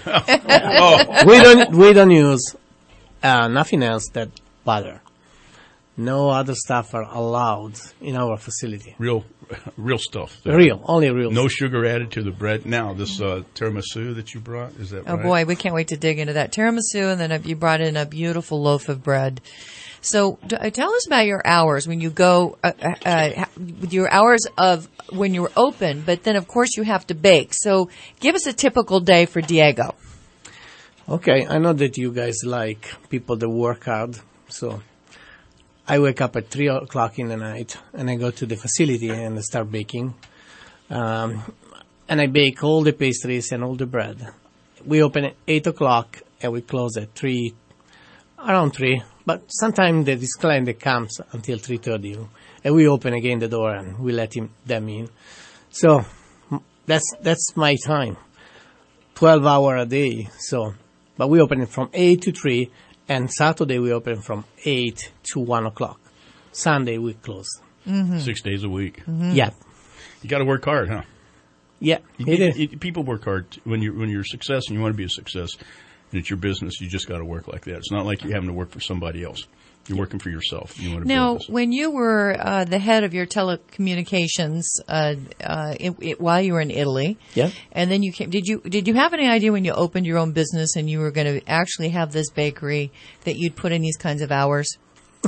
We don't use nothing else that butter. No other stuff are allowed in our facility. Real stuff. Only real. No sugar added to the bread. Now, this tiramisu that you brought, is that right? Oh boy, we can't wait to dig into that tiramisu, and then you brought in a beautiful loaf of bread. So, tell us about your hours when you go, with your hours of when you're open, but then of course you have to bake. So, give us a typical day for Diego. Okay, I know that you guys like people that work hard, so I wake up at 3 o'clock in the night, and I go to the facility and I start baking. And I bake all the pastries and all the bread. We open at 8 o'clock, and we close at around 3. But sometimes this client that comes until 3:30, and we open again the door and we let them in. So that's my time, 12 hours a day. So, but we open it from 8 to 3. And Saturday we open from 8 to 1 o'clock. Sunday we close. Mm-hmm. 6 days a week. Mm-hmm. Yeah. You got to work hard, huh? Yeah. People work hard. When you're a success and you want to be a success, and it's your business, you just got to work like that. It's not like you're having to work for somebody else. You're working for yourself. You want to now, build this. when you were the head of your telecommunications while you were in Italy, yeah, and then you came, did you have any idea when you opened your own business and you were going to actually have this bakery that you'd put in these kinds of hours?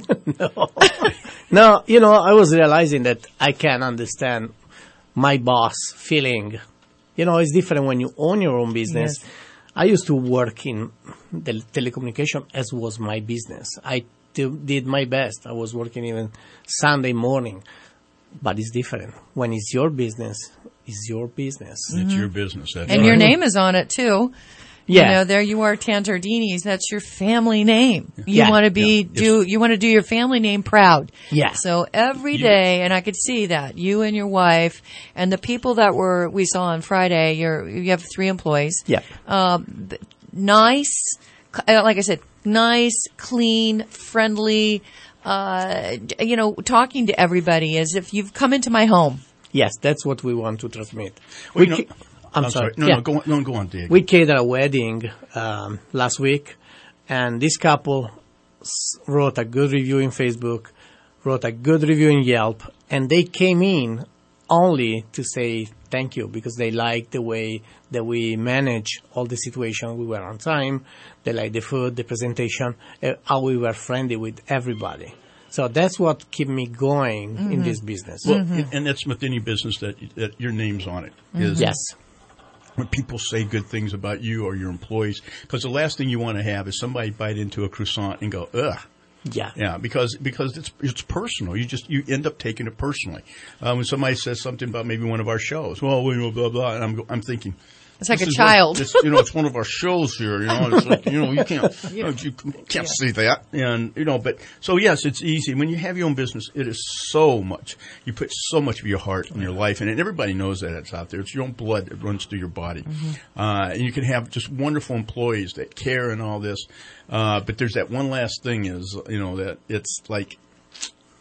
No, I was realizing that I can't understand my boss feeling. It's different when you own your own business. Yes. I used to work in the telecommunication as was my business. I did my best. I was working even Sunday morning. But it's different. When it's your business, it's your business. It's your business. That's and right. your name is on it, too. Yeah. There you are, Tantardini's. That's your family name. You want to you want to do your family name proud. Yeah. So every day, and I could see that, you and your wife and the people that we saw on Friday, you have 3 employees. Yeah. Nice, like I said, nice, clean, friendly, talking to everybody as if you've come into my home. Yes, that's what we want to transmit. I'm sorry. No, go on, Diego. We catered a wedding last week, and this couple wrote a good review in Facebook, wrote a good review in Yelp, and they came in only to say thank you because they liked the way that we manage all the situation. We were on time. They liked the food, the presentation, how we were friendly with everybody. So that's what kept me going in this business. Well, and that's with any business that your name's on it. Is yes. When people say good things about you or your employees, because the last thing you want to have is somebody bite into a croissant and go, ugh. Yeah. Yeah, because it's personal. You end up taking it personally. When somebody says something about maybe one of our shows, well, blah blah, and I'm thinking, it's like a child. It's one of our shows here. It's like you can't you can't say that. And but so yes, it's easy when you have your own business. It is so much. You put so much of your heart and your life in it. And everybody knows that it's out there. It's your own blood that runs through your body, and you can have just wonderful employees that care and all this. But there's that one last thing is that it's like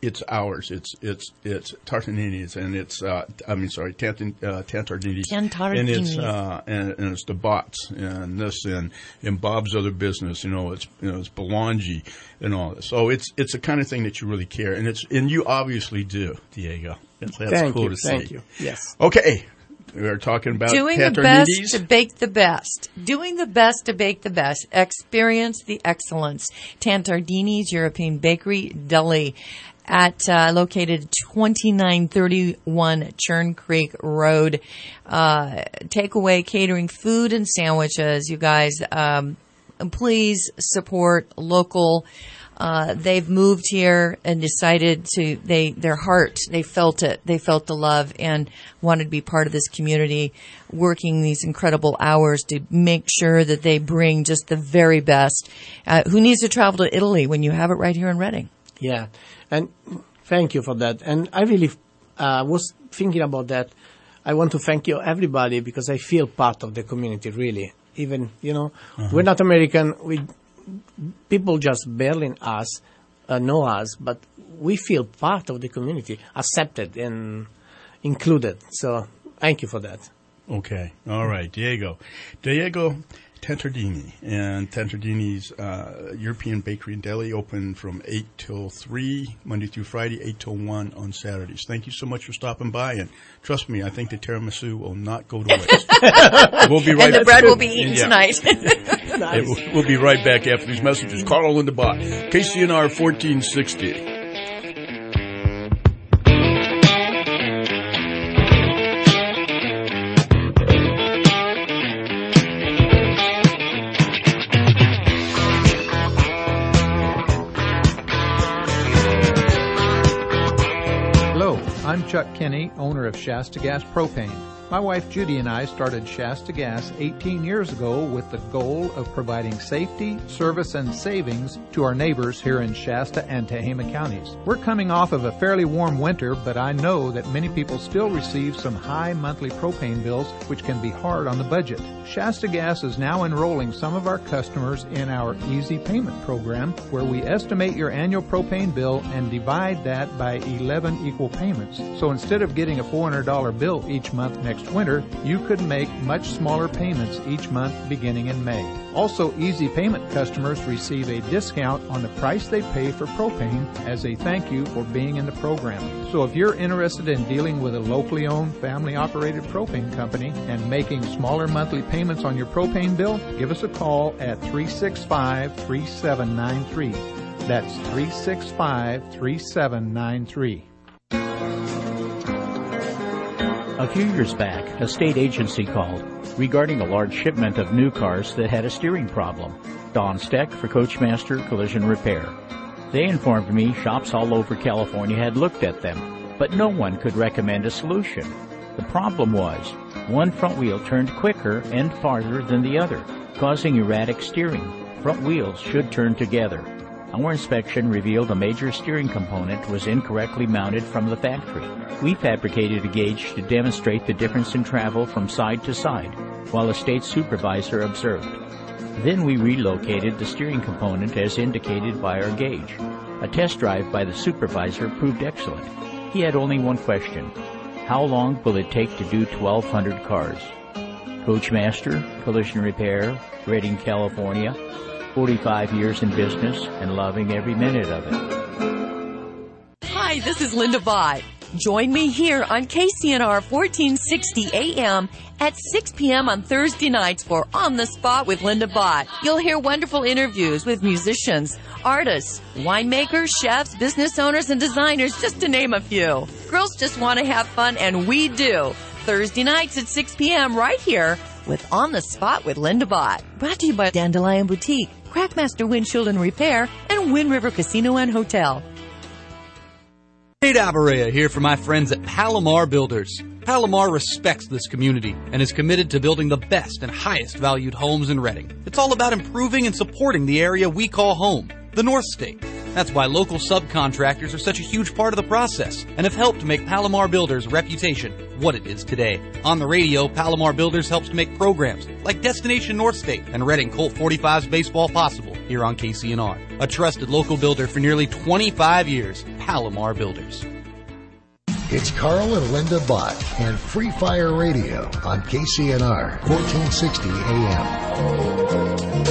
it's ours. It's Tartini's, and it's Tantardini's, and it's the Bots, and this and Bob's Other Business. It's Belangi and all this. So it's the kind of thing that you really care, and you obviously do, Diego. That's cool to see. Thank you. Yes. Okay. We are talking about doing the best to bake the best. Doing the best to bake the best. Experience the excellence. Tantardini's European Bakery Deli located 2931 Churn Creek Road. Takeaway catering, food and sandwiches. You guys, please support local. They've moved here and decided their heart, they felt it. They felt the love and wanted to be part of this community, working these incredible hours to make sure that they bring just the very best. Who needs to travel to Italy when you have it right here in Reading? Yeah. And thank you for that. And I really was thinking about that. I want to thank you, everybody, because I feel part of the community, really. Even, we're not American. People just barely know us, but we feel part of the community, accepted and included. So thank you for that. Okay. All right. Diego Tantardini. And Tantardini's European Bakery and Deli open from 8 till 3, Monday through Friday, 8 till 1 on Saturdays. Thank you so much for stopping by. And trust me, I think the tiramisu will not go to waste. We'll be right and the bread will be eaten tonight. Nice. We'll be right back after these messages. Carl and Linda Bott, KCNR 1460. I'm Chuck Kinney, owner of Shasta Gas Propane. My wife Judy and I started Shasta Gas 18 years ago with the goal of providing safety, service, and savings to our neighbors here in Shasta and Tehama counties. We're coming off of a fairly warm winter, but I know that many people still receive some high monthly propane bills, which can be hard on the budget. Shasta Gas is now enrolling some of our customers in our Easy Payment program, where we estimate your annual propane bill and divide that by 11 equal payments. So instead of getting a $400 bill each month next winter, you could make much smaller payments each month beginning in May. Also, Easy Payment customers receive a discount on the price they pay for propane as a thank you for being in the program. So if you're interested in dealing with a locally owned, family-operated propane company and making smaller monthly payments on your propane bill, give us a call at 365-3793. That's 365-3793. A few years back, a state agency called regarding a large shipment of new cars that had a steering problem. Don Steck for Coachmaster Collision Repair. They informed me shops all over California had looked at them, but no one could recommend a solution. The problem was, one front wheel turned quicker and farther than the other, causing erratic steering. Front wheels should turn together. Our inspection revealed a major steering component was incorrectly mounted from the factory. We fabricated a gauge to demonstrate the difference in travel from side to side, while a state supervisor observed. Then we relocated the steering component as indicated by our gauge. A test drive by the supervisor proved excellent. He had only one question: how long will it take to do 1,200 cars? Coachmaster Collision Repair, Redding, California. 45 years in business and loving every minute of it. Hi, this is Linda Bott. Join me here on KCNR 1460 AM at 6 p.m. on Thursday nights for On the Spot with Linda Bott. You'll hear wonderful interviews with musicians, artists, winemakers, chefs, business owners, and designers, just to name a few. Girls just want to have fun, and we do. Thursday nights at 6 p.m. right here with On the Spot with Linda Bott. Brought to you by Dandelion Boutique, Crackmaster Windshield and Repair, and Wind River Casino and Hotel. Nate Abarea here for my friends at Palomar Builders. Palomar respects this community and is committed to building the best and highest valued homes in Reading. It's all about improving and supporting the area we call home, the North State. That's why local subcontractors are such a huge part of the process and have helped make Palomar Builders' reputation what it is today. On the radio, Palomar Builders helps to make programs like Destination North State and Reading Colt 45's Baseball Possible here on KCNR. A trusted local builder for nearly 25 years, Palomar Builders. It's Carl and Linda Bott and Free Fire Radio on KCNR 1460 AM.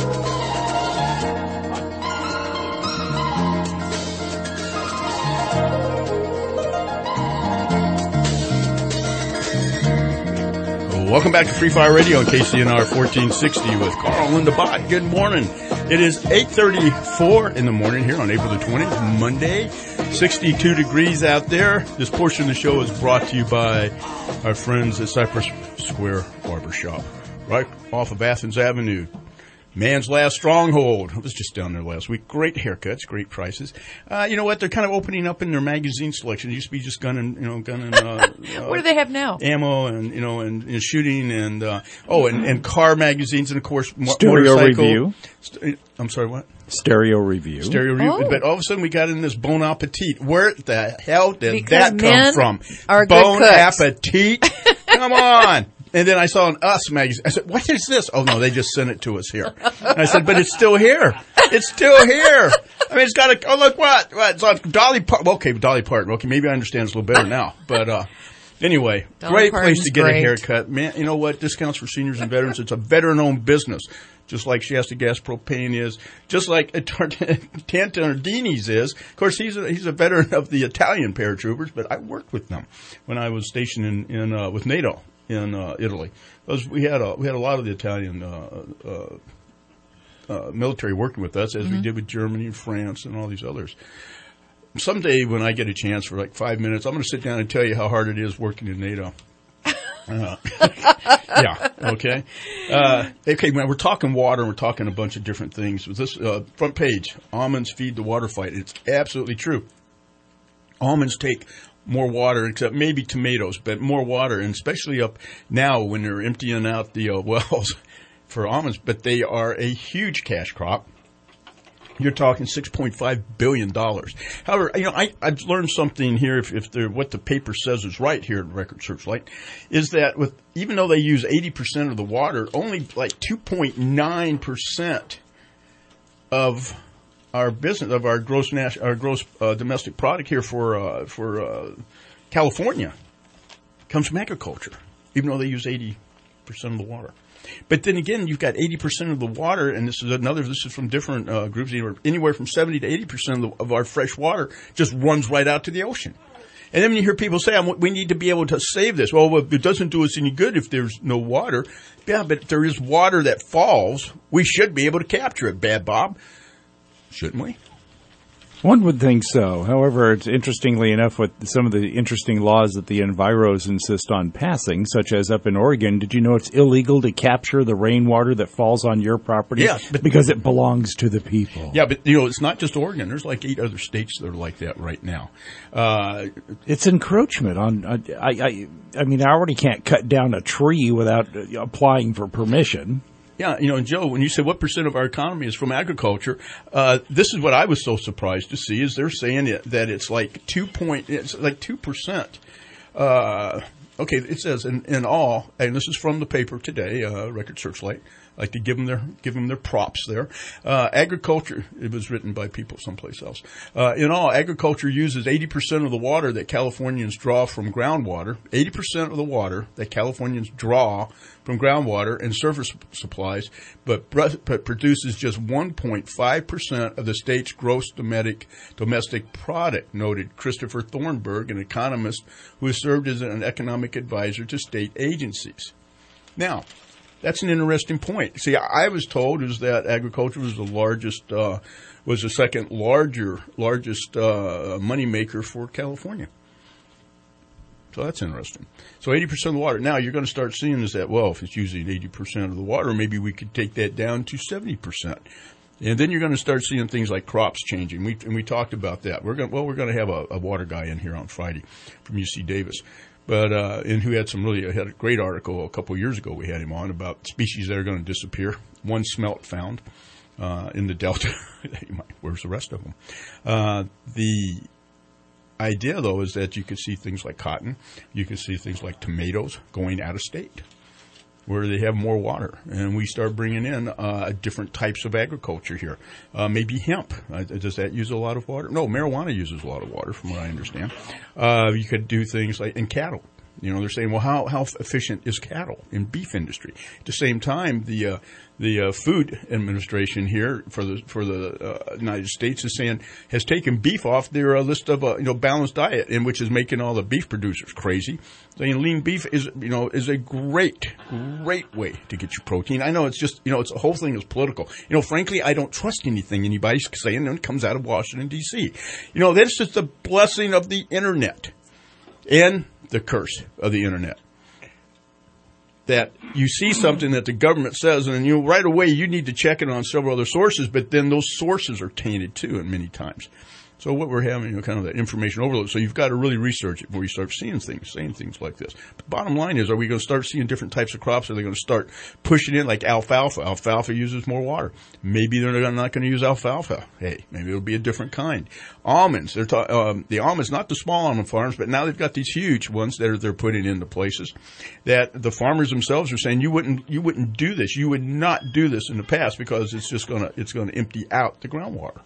Welcome back to Free Fire Radio on KCNR 1460 with Carl and Linda Bott. Good morning. It is 8:34 in the morning here on April the 20th, Monday. 62 degrees out there. This portion of the show is brought to you by our friends at Cypress Square Barbershop, right off of Athens Avenue. Man's last stronghold. I was just down there last week. Great haircuts, great prices. You know what? They're kind of opening up in their magazine selection. It used to be just gun and what do they have now? Ammo and and shooting and car magazines and of course Stereo motorcycle Review. I'm sorry, what? Stereo Review. Oh. But all of a sudden we got in this Bon Appetit. Where the hell did Because that men come from? are good Bon cooks. Appetit? Come on. And then I saw an Us magazine. I said, what is this? Oh, no, they just sent it to us here. And I said, but it's still here. It's still here. I mean, it's got a, oh, look what? It's on Dolly Parton. Okay, Dolly Parton. Okay, maybe I understand this a little better now. But anyway, Dolly great Parton's place to get great. a haircut. Man, you know what? Discounts for seniors and veterans. It's a veteran-owned business. Just like Shasta Gas Propane is, just like Tantardini's is. Of course, he's a veteran of the Italian paratroopers, but I worked with them when I was stationed in with NATO in Italy. We had a lot of the Italian military working with us, as we did with Germany and France and all these others. Someday, when I get a chance for like 5 minutes, I'm going to sit down and tell you how hard it is working in NATO. Yeah. Okay. Okay, man, we're talking water and we're talking a bunch of different things. With this front page, almonds feed the water fight. It's absolutely true. Almonds take more water, except maybe tomatoes, but more water, and especially up now when they're emptying out the wells for almonds. But they are a huge cash crop. You're talking $6.5 billion. However, I've learned something here. If what the paper says is right here at Record Searchlight, is that even though they use 80% of the water, only like 2.9% of our business, of our gross domestic product here for California comes from agriculture, even though they use 80% of the water. But then again, you've got 80% of the water, and this is from different groups, anywhere from 70 to 80% of our fresh water just runs right out to the ocean. And then when you hear people say, we need to be able to save this. Well, it doesn't do us any good if there's no water. Yeah, but if there is water that falls, we should be able to capture it, Bad Bob. Shouldn't we? One would think so. However, it's interestingly enough, with some of the interesting laws that the enviros insist on passing, such as up in Oregon, did you know it's illegal to capture the rainwater that falls on your property? Yeah, because it belongs to the people. Yeah, but it's not just Oregon. There's like 8 other states that are like that right now. It's encroachment on. I mean, I already can't cut down a tree without applying for permission. Yeah, and Joe, when you say what percent of our economy is from agriculture, this is what I was so surprised to see, is they're saying that it's like 2%. Okay, it says in all, and this is from the paper today, Record Searchlight. I like to give them their props there. Agriculture, it was written by people someplace else. In all, agriculture uses 80% of the water that Californians draw from groundwater. 80% of the water that Californians draw from groundwater and surface supplies, but produces just 1.5% of the state's gross domestic product, noted Christopher Thornburg, an economist who has served as an economic advisor to state agencies. Now, that's an interesting point. See, I was told is that agriculture was the second largest moneymaker for California. So that's interesting. So 80% of the water. Now you're going to start seeing is that, well, if it's using 80% of the water, maybe we could take that down to 70%. And then you're going to start seeing things like crops changing. We talked about that. We're going to have a water guy in here on Friday from UC Davis. But and who had had a great article a couple of years ago. We had him on about species that are going to disappear. One smelt found. in the Delta. Where's the rest of them? The idea, though, is that you could see things like cotton. You could see things like tomatoes going out of state, where they have more water, and we start bringing in different types of agriculture here. Maybe hemp. Does that use a lot of water? No, marijuana uses a lot of water, from what I understand. You could do things like in cattle. You know, they're saying, well, how efficient is cattle in beef industry? At the same time, the Food Administration here for the United States has taken beef off their list of balanced diet, and which is making all the beef producers crazy. Saying lean beef is a great way to get your protein. I know it's just it's the whole thing is political. Frankly, I don't trust anything anybody's saying when it comes out of Washington D.C. That's just the blessing of the internet and the curse of the internet. That you see something that the government says, and right away you need to check it on several other sources, but then those sources are tainted too, and many times. So what we're having, kind of that information overload. So you've got to really research it before you start saying things like this. But the bottom line is, are we going to start seeing different types of crops? Are they going to start pushing in like alfalfa? Alfalfa uses more water. Maybe they're not going to use alfalfa. Hey, maybe it'll be a different kind. Almonds. The almonds, not the small almond farms, but now they've got these huge ones that they're putting into places that the farmers themselves are saying you wouldn't do this. You would not do this in the past because it's going to empty out the groundwater.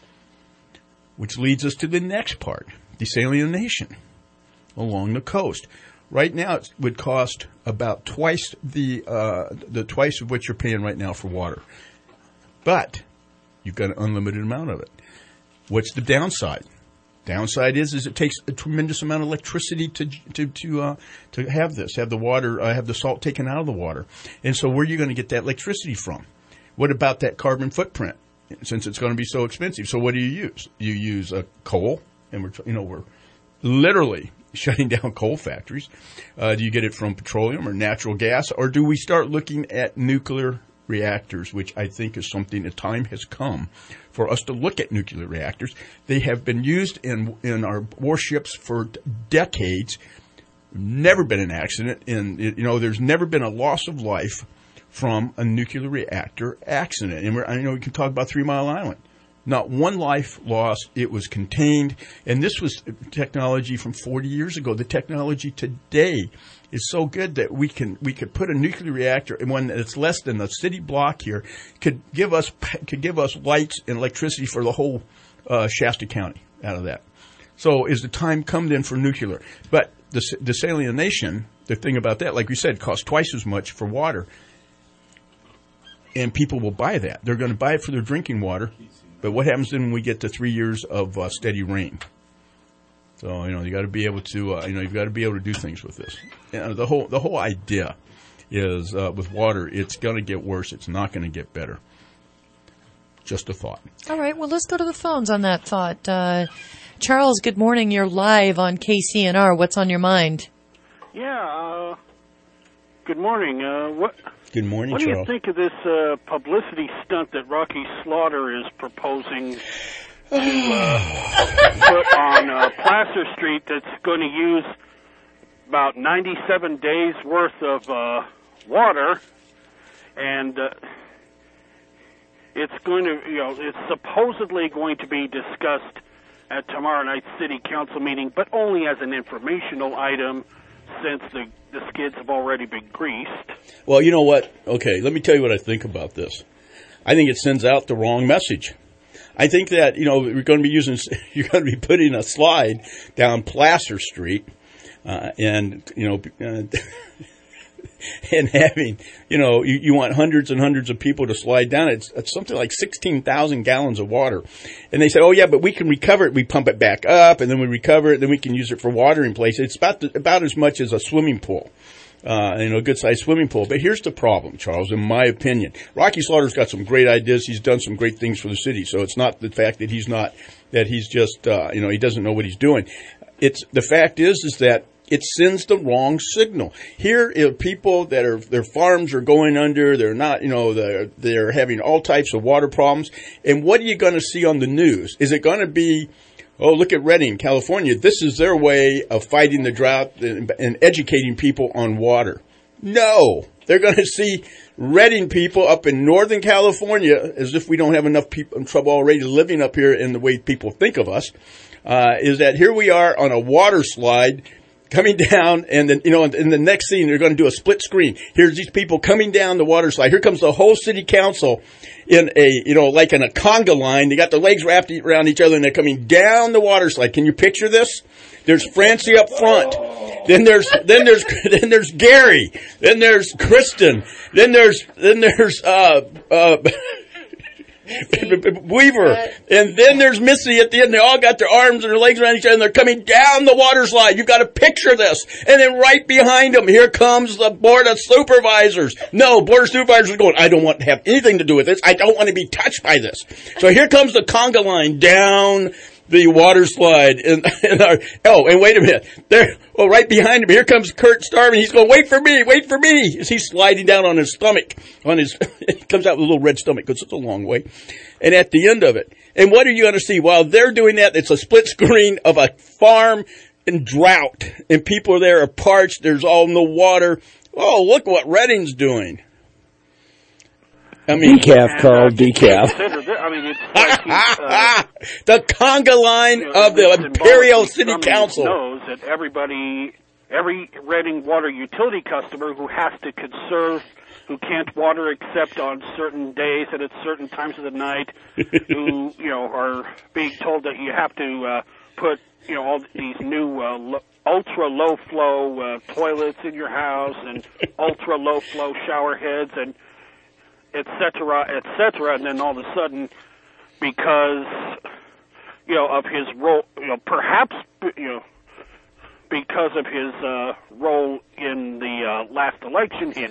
Which leads us to the next part, desalination along the coast. Right now, it would cost about twice the twice of what you're paying right now for water, but you've got an unlimited amount of it. What's the downside? Downside is it takes a tremendous amount of electricity to have the salt taken out of the water, and so where are you going to get that electricity from? What about that carbon footprint? Since it's going to be so expensive. So what do you use? You use coal, and we're literally shutting down coal factories. Do you get it from petroleum or natural gas, or do we start looking at nuclear reactors, which I think is something the time has come for us to look at nuclear reactors. They have been used in our warships for decades. Never been an accident, and there's never been a loss of life from a nuclear reactor accident. And I know we can talk about 3 Mile Island. Not one life lost. It was contained. And this was technology from 40 years ago. The technology today is so good that we could put a nuclear reactor, and one that's less than a city block here, could give us lights and electricity for the whole Shasta County out of that. So is the time come then for nuclear? But the desalination, the thing about that, like we said, costs twice as much for water. And people will buy that. They're going to buy it for their drinking water. But what happens then when we get to 3 years of steady rain? So you got to be able to you've got to be able to do things with this. The whole idea is with water, it's going to get worse. It's not going to get better. Just a thought. All right. Well, let's go to the phones on that thought. Charles, good morning. You're live on KCNR. What's on your mind? Yeah. Good morning. Good morning, What do Charles. you think of this publicity stunt that Rocky Slaughter is proposing to put on Placer Street that's going to use about 97 days worth of water, and it's going to, it's supposedly going to be discussed at tomorrow night's city council meeting, but only as an informational item since the skids have already been greased. Well, you know what? Okay, let me tell you what I think about this. I think it sends out the wrong message. I think that, you're going to be putting a slide down Placer Street, and having, you want hundreds and hundreds of people to slide down. It's something like 16,000 gallons of water. And they said, oh yeah, but we can recover it. We pump it back up, and then we recover it, then we can use it for watering places. It's about as much as a swimming pool. A good-sized swimming pool. But here's the problem, Charles, in my opinion. Rocky Slaughter's got some great ideas. He's done some great things for the city. So it's not the fact that he's just, he doesn't know what he's doing. The fact is that it sends the wrong signal. Here are people that their farms are going under. They're not, they're having all types of water problems. And what are you going to see on the news? Is it going to be, oh, look at Redding, California. This is their way of fighting the drought and educating people on water. No, They're going to see Redding people up in Northern California, as if we don't have enough people in trouble already living up here in the way people think of us, is that here we are on a water slide coming down, and then, in the next scene, they're going to do a split screen. Here's these people coming down the water slide. Here comes the whole city council in like in a conga line. They got their legs wrapped around each other, and they're coming down the water slide. Can you picture this? There's Francie up front. Then there's Gary. Then there's Kristen. Then there's Weaver. And then there's Missy at the end. They all got their arms and their legs around each other, and they're coming down the water slide. You've got to picture this. And then right behind them, here comes the Board of Supervisors. No, Board of Supervisors is going, I don't want to have anything to do with this. I don't want to be touched by this. So here comes the conga line down the water slide. And wait a minute. Right behind him, here comes Kurt Starvin. He's going, wait for me, as he's sliding down on his stomach. He comes out with a little red stomach because it's a long way. And at the end of it, and what are you going to see? While they're doing that, it's a split screen of a farm in drought. And people there are parched. There's all no water. Oh, look what Redding's doing. I mean, decaf, Carl, decaf. The conga line of the Imperial City Council knows that every Redding water utility customer who has to conserve, who can't water except on certain days and at certain times of the night, who are being told that you have to put all these new ultra low flow toilets in your house and ultra low flow shower heads and et cetera, and then all of a sudden, because of his role, perhaps because of his role in the last election, hint,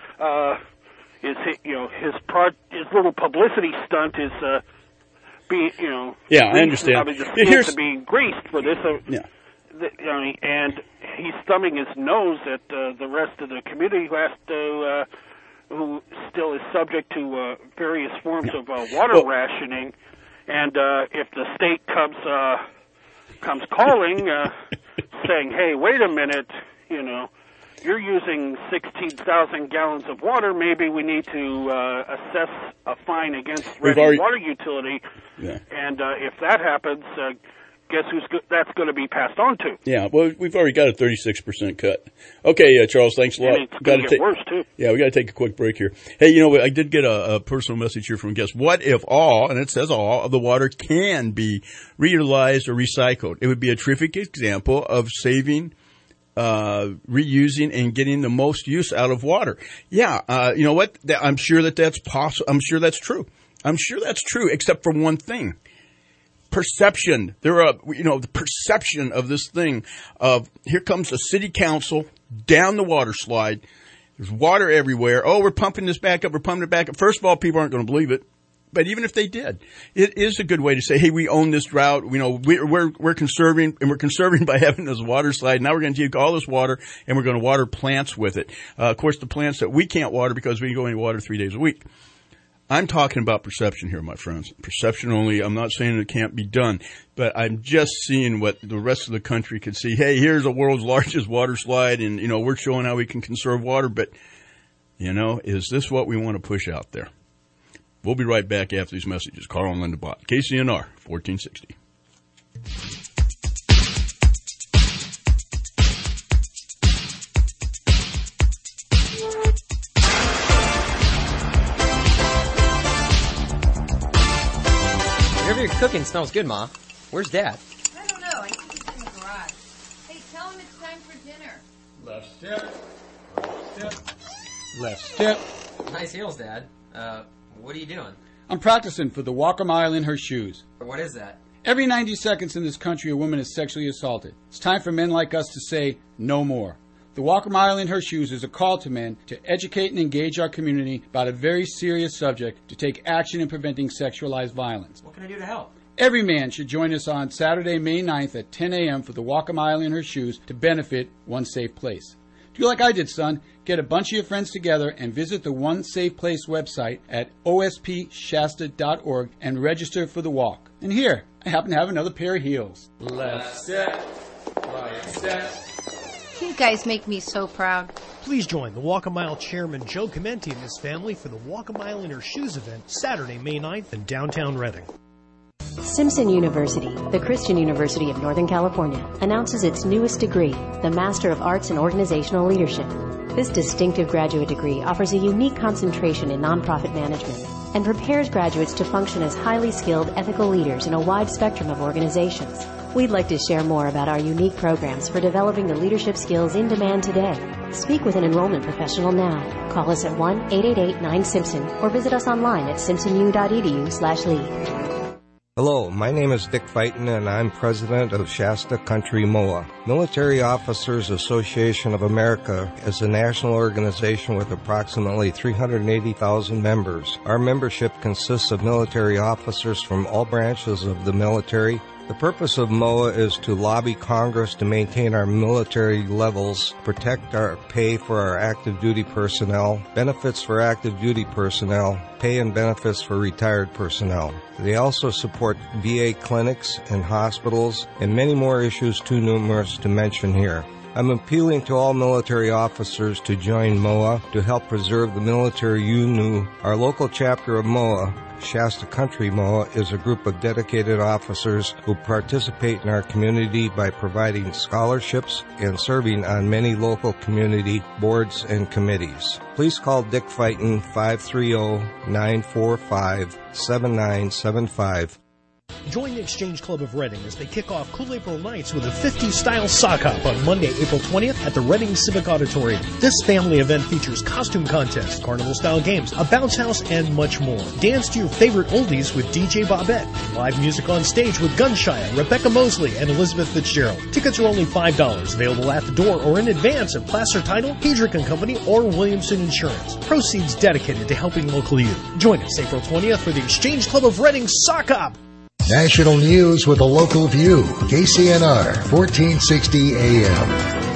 his little publicity stunt is being I understand. The skins are being greased for this. And he's thumbing his nose at the rest of the community who has to. Who still is subject to various forms of water rationing, and if the state comes calling, saying, "Hey, wait a minute, you're using 16,000 gallons of water. Maybe we need to assess a fine against Redding Water Utility." Yeah. And if that happens, guess that's going to be passed on to? Yeah, well, we've already got a 36% cut. Okay, Charles, thanks a lot. And it's going to get worse, too. Yeah, we got to take a quick break here. Hey, I did get a personal message here from a guest. What if all, and it says all, of the water can be reutilized or recycled? It would be a terrific example of saving, reusing, and getting the most use out of water. Yeah, you know what? I'm sure that's possible. I'm sure that's true. Except for one thing. Perception. The perception of this thing of here comes the city council down the water slide. There's water everywhere. Oh, we're pumping this back up. First of all, people aren't going to believe it. But even if they did, it is a good way to say, hey, we own this drought. We're conserving, and we're conserving by having this water slide. Now we're going to take all this water and we're going to water plants with it. Of course, the plants that we can't water because we go in water 3 days a week. I'm talking about perception here, my friends. Perception only. I'm not saying it can't be done, but I'm just seeing what the rest of the country could see. Hey, here's the world's largest water slide, and, we're showing how we can conserve water, but, is this what we want to push out there? We'll be right back after these messages. Carl and Linda Bott, KCNR, 1460. Whatever you're cooking smells good, Ma. Where's Dad? I don't know. I think he's in the garage. Hey, tell him it's time for dinner. Left step. Right step. Left step. Nice heels, Dad. What are you doing? I'm practicing for the Walk a Mile in her shoes. What is that? Every 90 seconds in this country, a woman is sexually assaulted. It's time for men like us to say no more. The Walk a Mile in her shoes is a call to men to educate and engage our community about a very serious subject to take action in preventing sexualized violence. What can I do to help? Every man should join us on Saturday, May 9th at 10 a.m. for the Walk a Mile in her shoes to benefit One Safe Place. Do like I did, son. Get a bunch of your friends together and visit the One Safe Place website at ospshasta.org and register for the walk. And here, I happen to have another pair of heels. Left step, right step, You guys make me so proud. Please join the Walk a Mile chairman Joe Commenti and his family for the Walk a Mile in Her Shoes event Saturday, May 9th in downtown Reading. Simpson University, the Christian University of Northern California, announces its newest degree, the Master of Arts in Organizational Leadership. This distinctive graduate degree offers a unique concentration in nonprofit management and prepares graduates to function as highly skilled ethical leaders in a wide spectrum of organizations. We'd like to share more about our unique programs for developing the leadership skills in demand today. Speak with an enrollment professional now. Call us at 1-888-9-SIMPSON or visit us online at simpsonu.edu/lead. Hello, my name is Dick Fighton, and I'm president of Shasta Country MOA. Military Officers Association of America is a national organization with approximately 380,000 members. Our membership consists of military officers from all branches of the military. The purpose of MOA is to lobby Congress to maintain our military levels, protect our pay for our active duty personnel, benefits for active duty personnel, pay and benefits for retired personnel. They also support VA clinics and hospitals and many more issues too numerous to mention here. I'm appealing to all military officers to join MOA to help preserve the military you knew. Our local chapter of MOA, Shasta Country MOA, is a group of dedicated officers who participate in our community by providing scholarships and serving on many local community boards and committees. Please call Dick Fighton 530-945-7975. Join the Exchange Club of Reading as they kick off Cool April Nights with a 50s-style sock hop on Monday, April 20th at the Reading Civic Auditorium. This family event features costume contests, carnival-style games, a bounce house, and much more. Dance to your favorite oldies with DJ Bobette. Live music on stage with Gunshire, Rebecca Mosley, and Elizabeth Fitzgerald. Tickets are only $5, available at the door or in advance at Placer Title, Hedrick & Company, or Williamson Insurance. Proceeds dedicated to helping local youth. Join us April 20th for the Exchange Club of Reading sock hop. National news with a local view. KCNR 1460 AM.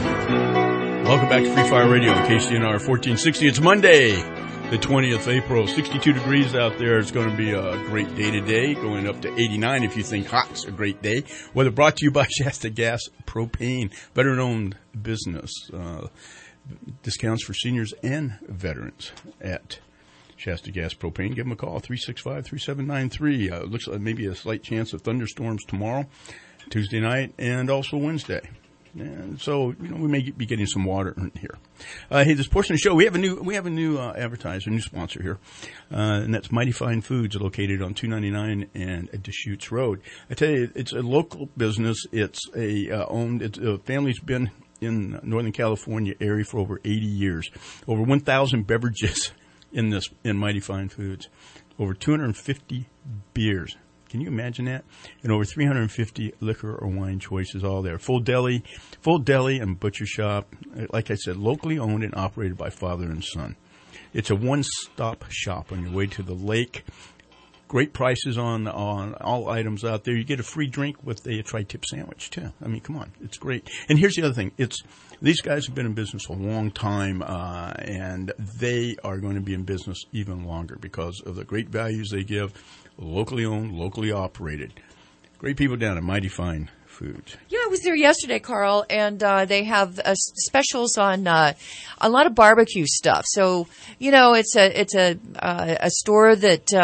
Welcome back to Free Fire Radio on KCNR 1460. It's Monday, the 20th of April. 62 degrees out there. It's going to be a great day today, going up to 89 if you think hot's a great day. Weather brought to you by Shasta Gas Propane, veteran-owned business. Discounts for seniors and veterans at Shasta Gas Propane. Give them a call, 365-3793. Looks like maybe a slight chance of thunderstorms tomorrow, Tuesday night, and also Wednesday. And so, we may be getting some water in here. Hey, this portion of the show, we have a new advertiser, new sponsor here, and that's Mighty Fine Foods, located on 299 and Deschutes Road. I tell you, it's a local business. It's a family's been in Northern California area for over 80 years. Over 1,000 beverages in Mighty Fine Foods, over 250 beers. Can you imagine that? And over 350 liquor or wine choices, all there. Full deli and butcher shop. Like I said, locally owned and operated by father and son. It's a one-stop shop on your way to the lake. Great prices on all items out there. You get a free drink with a tri-tip sandwich, too. I mean, come on. It's great. And here's the other thing. These guys have been in business a long time, and they are going to be in business even longer because of the great values they give, locally owned, locally operated. Great people down at Mighty Fine Foods. Yeah, I was there yesterday, Carl, and they have specials on a lot of barbecue stuff. So, it's a store that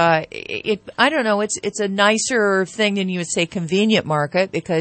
I don't know, it's a nicer thing than you would say convenient market because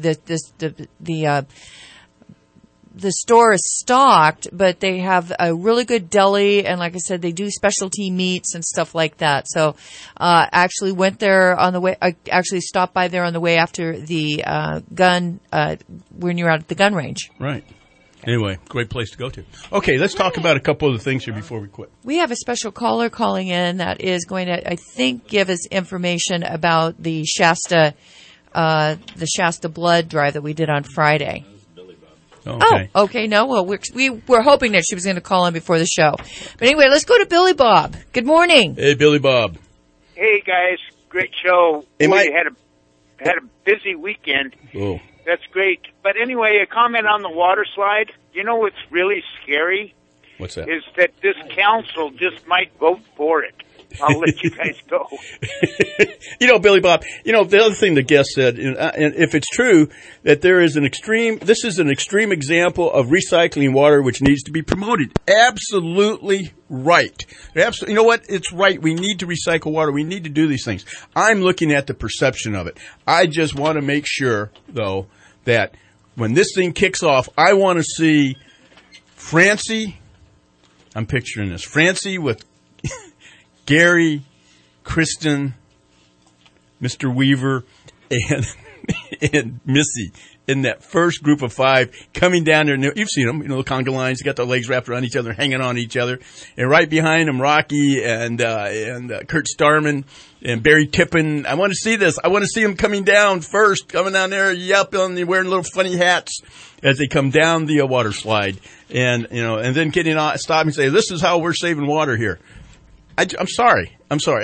the store is stocked, but they have a really good deli, and like I said, they do specialty meats and stuff like that. So, actually went there on the way. I actually stopped by there on the way after the when you were out at the gun range. Right. Anyway, great place to go to. Okay, let's talk about a couple of the things here before we quit. We have a special caller calling in that is going to, I think, give us information about the Shasta blood drive that we did on Friday. Okay. Oh, okay. No, well, we were hoping that she was going to call in before the show. But anyway, let's go to Billy Bob. Good morning. Hey, Billy Bob. Hey, guys. Great show. Hey, we Mike. had a busy weekend. Oh. That's great. But anyway, a comment on the water slide. You know what's really scary? What's that? Is that this council just might vote for it. I'll let you guys go. Billy Bob, the other thing the guest said, and if it's true that this is an extreme example of recycling water which needs to be promoted. Absolutely right. You know what? It's right. We need to recycle water. We need to do these things. I'm looking at the perception of it. I just want to make sure, though, that when this thing kicks off, I want to see Francie. I'm picturing this. Francie with Gary, Kristen, Mr. Weaver, and Missy in that first group of 5 coming down there. You've seen them, the conga lines. They got their legs wrapped around each other, hanging on each other. And right behind them, Rocky and Kurt Starman and Barry Tippin. I want to see this. I want to see them coming down first, coming down there, wearing little funny hats as they come down the water slide. And then getting on, stop and say, "This is how we're saving water here." I'm sorry.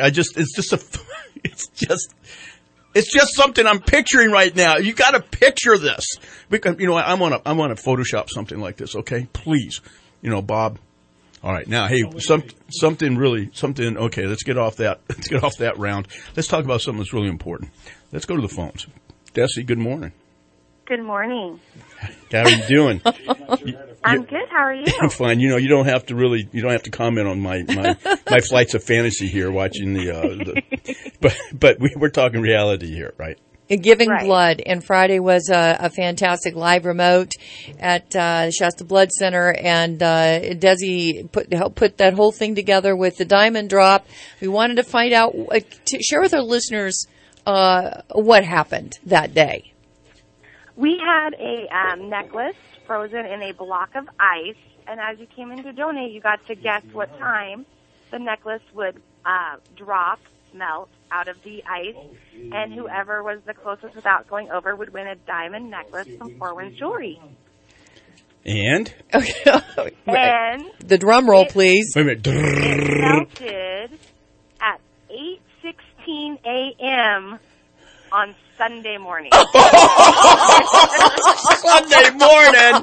It's just something I'm picturing right now. You got to picture this. Because, I want to Photoshop something like this. Okay, please, Bob. All right, now, hey, something. Okay, let's get off that. Let's get off that round. Let's talk about something that's really important. Let's go to the phones. Desi, good morning. Good morning. How are you doing? I'm good. How are you? I'm fine. You don't have to comment on my flights of fantasy here watching but we're talking reality here, right? Giving blood, and Friday was a fantastic live remote at Shasta Blood Center, and Desi helped put that whole thing together with the diamond drop. We wanted to find out, to share with our listeners what happened that day. We had a necklace frozen in a block of ice, and as you came in to donate, you got to guess what time the necklace would melt out of the ice, and whoever was the closest without going over would win a diamond necklace from Four Winds Jewelry. And? And the drum roll, please. Wait a minute. It melted at 8:16 a.m. on Sunday morning. Sunday morning.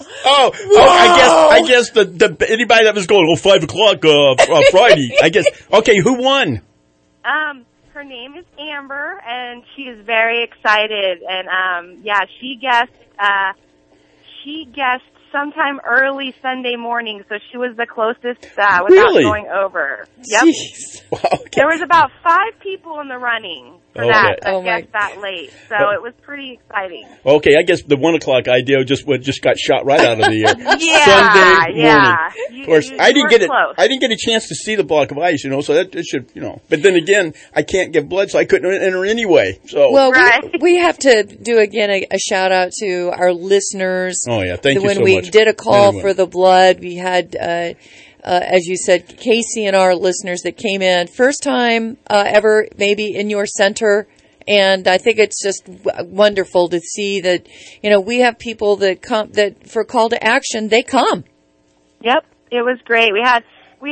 I guess the anybody that was going 5 o'clock Friday. I guess. Okay, who won? Her name is Amber, and she is very excited. And she guessed sometime early Sunday morning, so she was the closest without going over. Yep. Wow, okay. There was about 5 people in the running for that guessed that late, so it was pretty exciting. Okay, I guess the 1 o'clock idea just got shot right out of the air. Sunday morning. Of course, I didn't get a chance to see the block of ice, so that should, But then again, I can't give blood, so I couldn't enter anyway. So we have to do again a shout out to our listeners. Oh yeah, thank you so much. When we did a call for the blood, we had, as you said, Casey and our listeners that came in first time ever, maybe in your center. And I think it's just wonderful to see that, we have people that come, that for call to action, they come. Yep. It was great. We had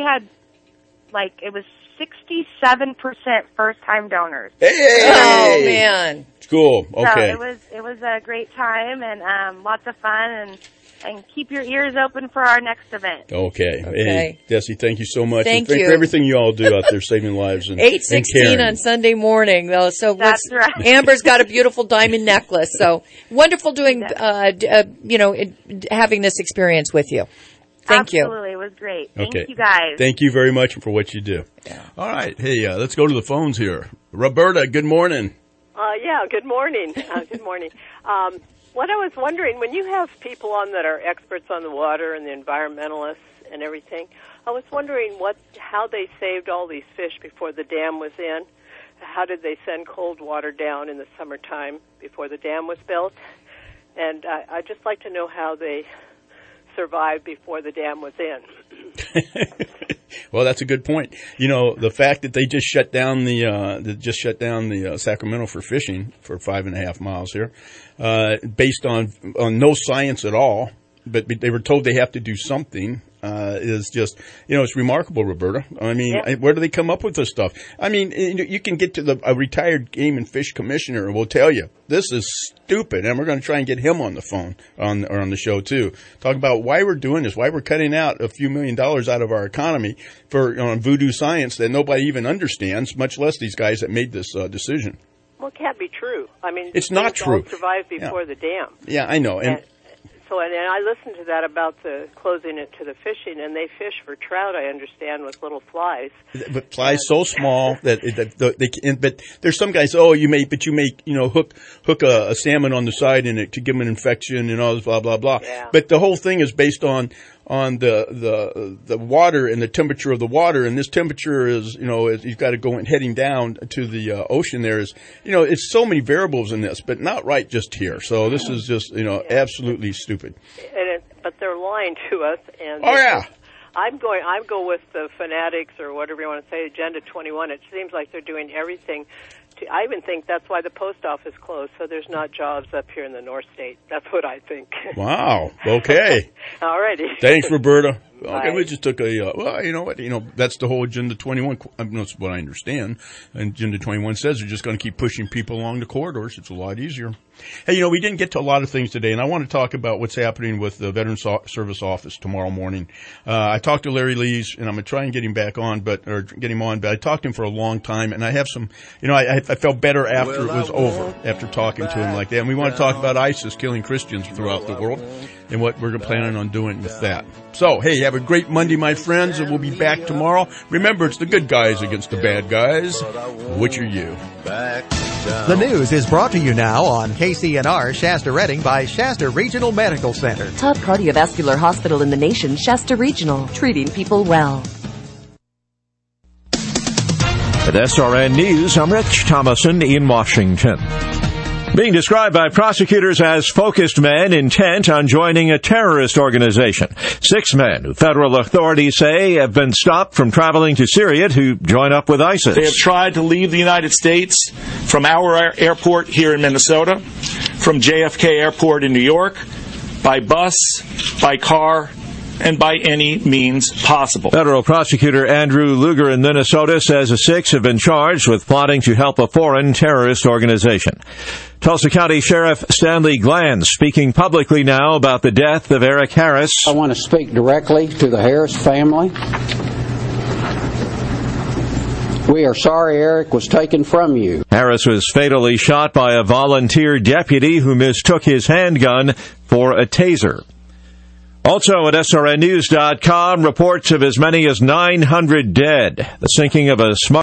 it was 67% first time donors. Hey! Oh man. Cool. Okay. So it was a great time and lots of fun and keep your ears open for our next event. Okay. Hey, Desi, thank you so much. Thank you for everything you all do out there saving lives and 8:16 on Sunday morning. So that's right. Amber's got a beautiful diamond necklace. So wonderful doing, having this experience with you. Thank you. Absolutely. It was great. Thank you guys. Thank you very much for what you do. Yeah. All right. Hey, let's go to the phones here. Roberta, good morning. Good morning. Good morning. What I was wondering, when you have people on that are experts on the water and the environmentalists and everything, I was wondering how they saved all these fish before the dam was in. How did they send cold water down in the summertime before the dam was built? And I'd just like to know how they survived before the dam was in. Well, that's a good point. The fact that they just shut down the Sacramento for fishing for 5.5 miles here, based on no science at all, but they were told they have to do something. is just, it's remarkable, Roberta. I mean, where do they come up with this stuff? I mean, you can get to a retired game and fish commissioner and will tell you, this is stupid, and we're going to try and get him on the phone or on the show too. Talk about why we're doing this, why we're cutting out a few $1 million out of our economy for voodoo science that nobody even understands, much less these guys that made this decision. Well, it can't be true. I mean, it's not true. All survived before the dam. Yeah, I know. And I listened to that about the closing it to the fishing, and they fish for trout, I understand, with little flies. But flies so small that they can. But there's some guys. Oh, you may hook a salmon on the side in it to give them an infection and all this blah blah blah. Yeah. But the whole thing is based on the water and the temperature of the water, and this temperature is you've got to go heading down to the ocean. There is it's so many variables in this, but not right just here. So this is just absolutely stupid. But they're lying to us. And I go with the fanatics or whatever you want to say, Agenda 21. It seems like they're doing everything. I even think that's why the post office closed, so there's not jobs up here in the North State. That's what I think. Wow. Okay. All righty. Thanks, Roberta. Okay, Bye. we just took well, you know what? That's the whole Agenda 21. That's what I understand. And Agenda 21 says they're just going to keep pushing people along the corridors. It's a lot easier. Hey, we didn't get to a lot of things today, and I want to talk about what's happening with the Veterans Service Office tomorrow morning. I talked to Larry Lees, and I'm going to try and get him on, but I talked to him for a long time, and I have some, I felt better after it was over, after talking to him like that. And we want to talk about ISIS killing Christians throughout the world and what we're planning on doing with that. So, hey, have a great Monday, my friends, and we'll be back tomorrow. Remember, it's the good guys against the bad guys. Which are you? The news is brought to you now on KCNR Shasta Redding by Shasta Regional Medical Center. Top cardiovascular hospital in the nation, Shasta Regional, treating people well. At SRN News, I'm Rich Thomason in Washington. Being described by prosecutors as focused men intent on joining a terrorist organization. 6 men who federal authorities say have been stopped from traveling to Syria to join up with ISIS. They have tried to leave the United States from our airport here in Minnesota, from JFK Airport in New York, by bus, by car, and by any means possible. Federal prosecutor Andrew Luger in Minnesota says the 6 have been charged with plotting to help a foreign terrorist organization. Tulsa County Sheriff Stanley Glanz speaking publicly now about the death of Eric Harris. I want to speak directly to the Harris family. We are sorry Eric was taken from you. Harris was fatally shot by a volunteer deputy who mistook his handgun for a taser. Also at SRNnews.com, reports of as many as 900 dead. The sinking of a smuggled